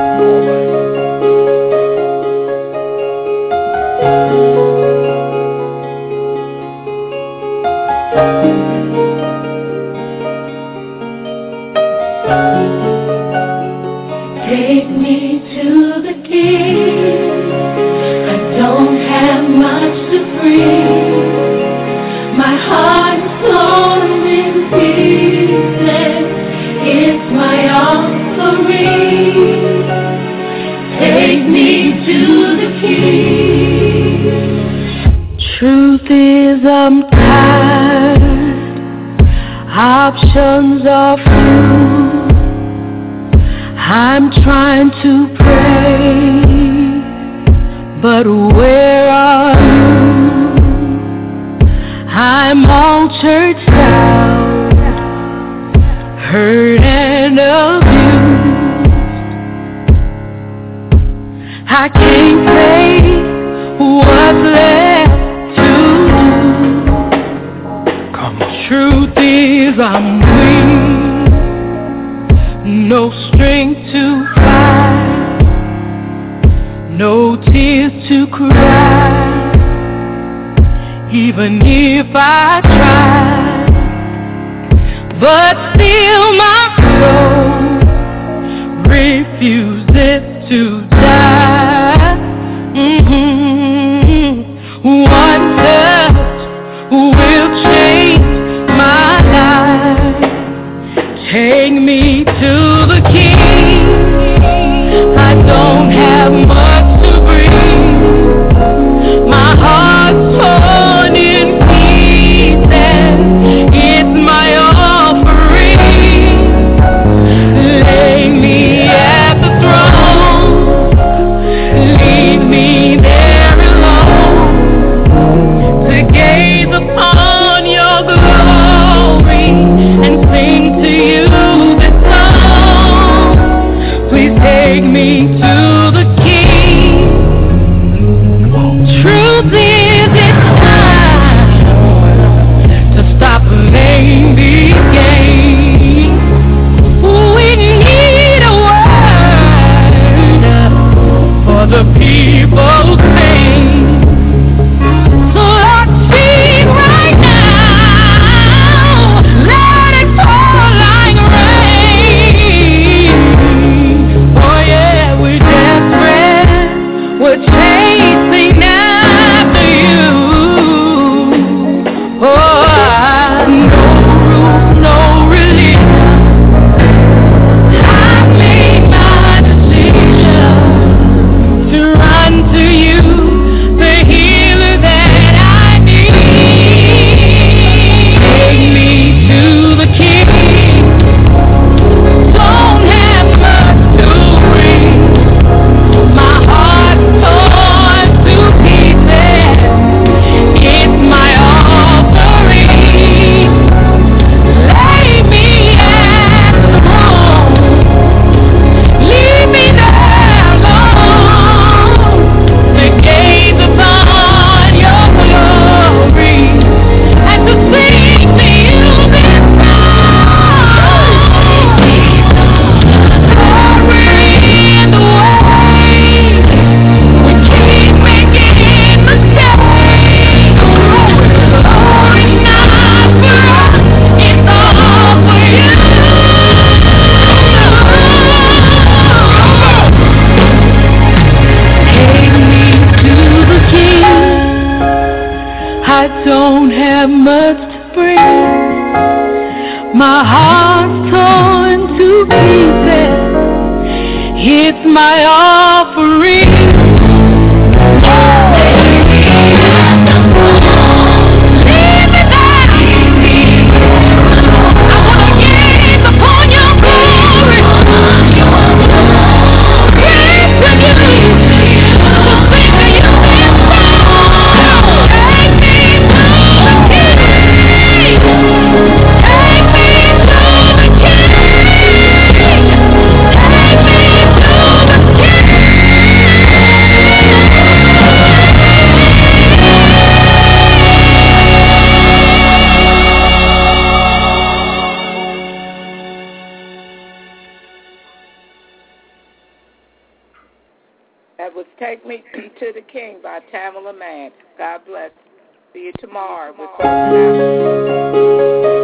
Take me to the King. I don't have much to bring. My heart is torn in pieces. It's my offering. Take me to the King. Truth is I'm tired. Options are few. I'm trying to pray, but where are you? I'm all churched out, hurt and abused. I can't say what's left to do. Come on. Truth is I'm weak, no strength to fight, no tears to cry. Even if I try, but still my soul refuses to die. Mm-hmm. One touch will change my life. Take me to the King. I don't have much to bring. My heart's torn in pieces. It's my offering. Lay me at the throne. I don't have much to bring. My heart's torn to pieces. It's my offering. That was Take Me to the King by Tamala Mann. God bless. See you tomorrow. With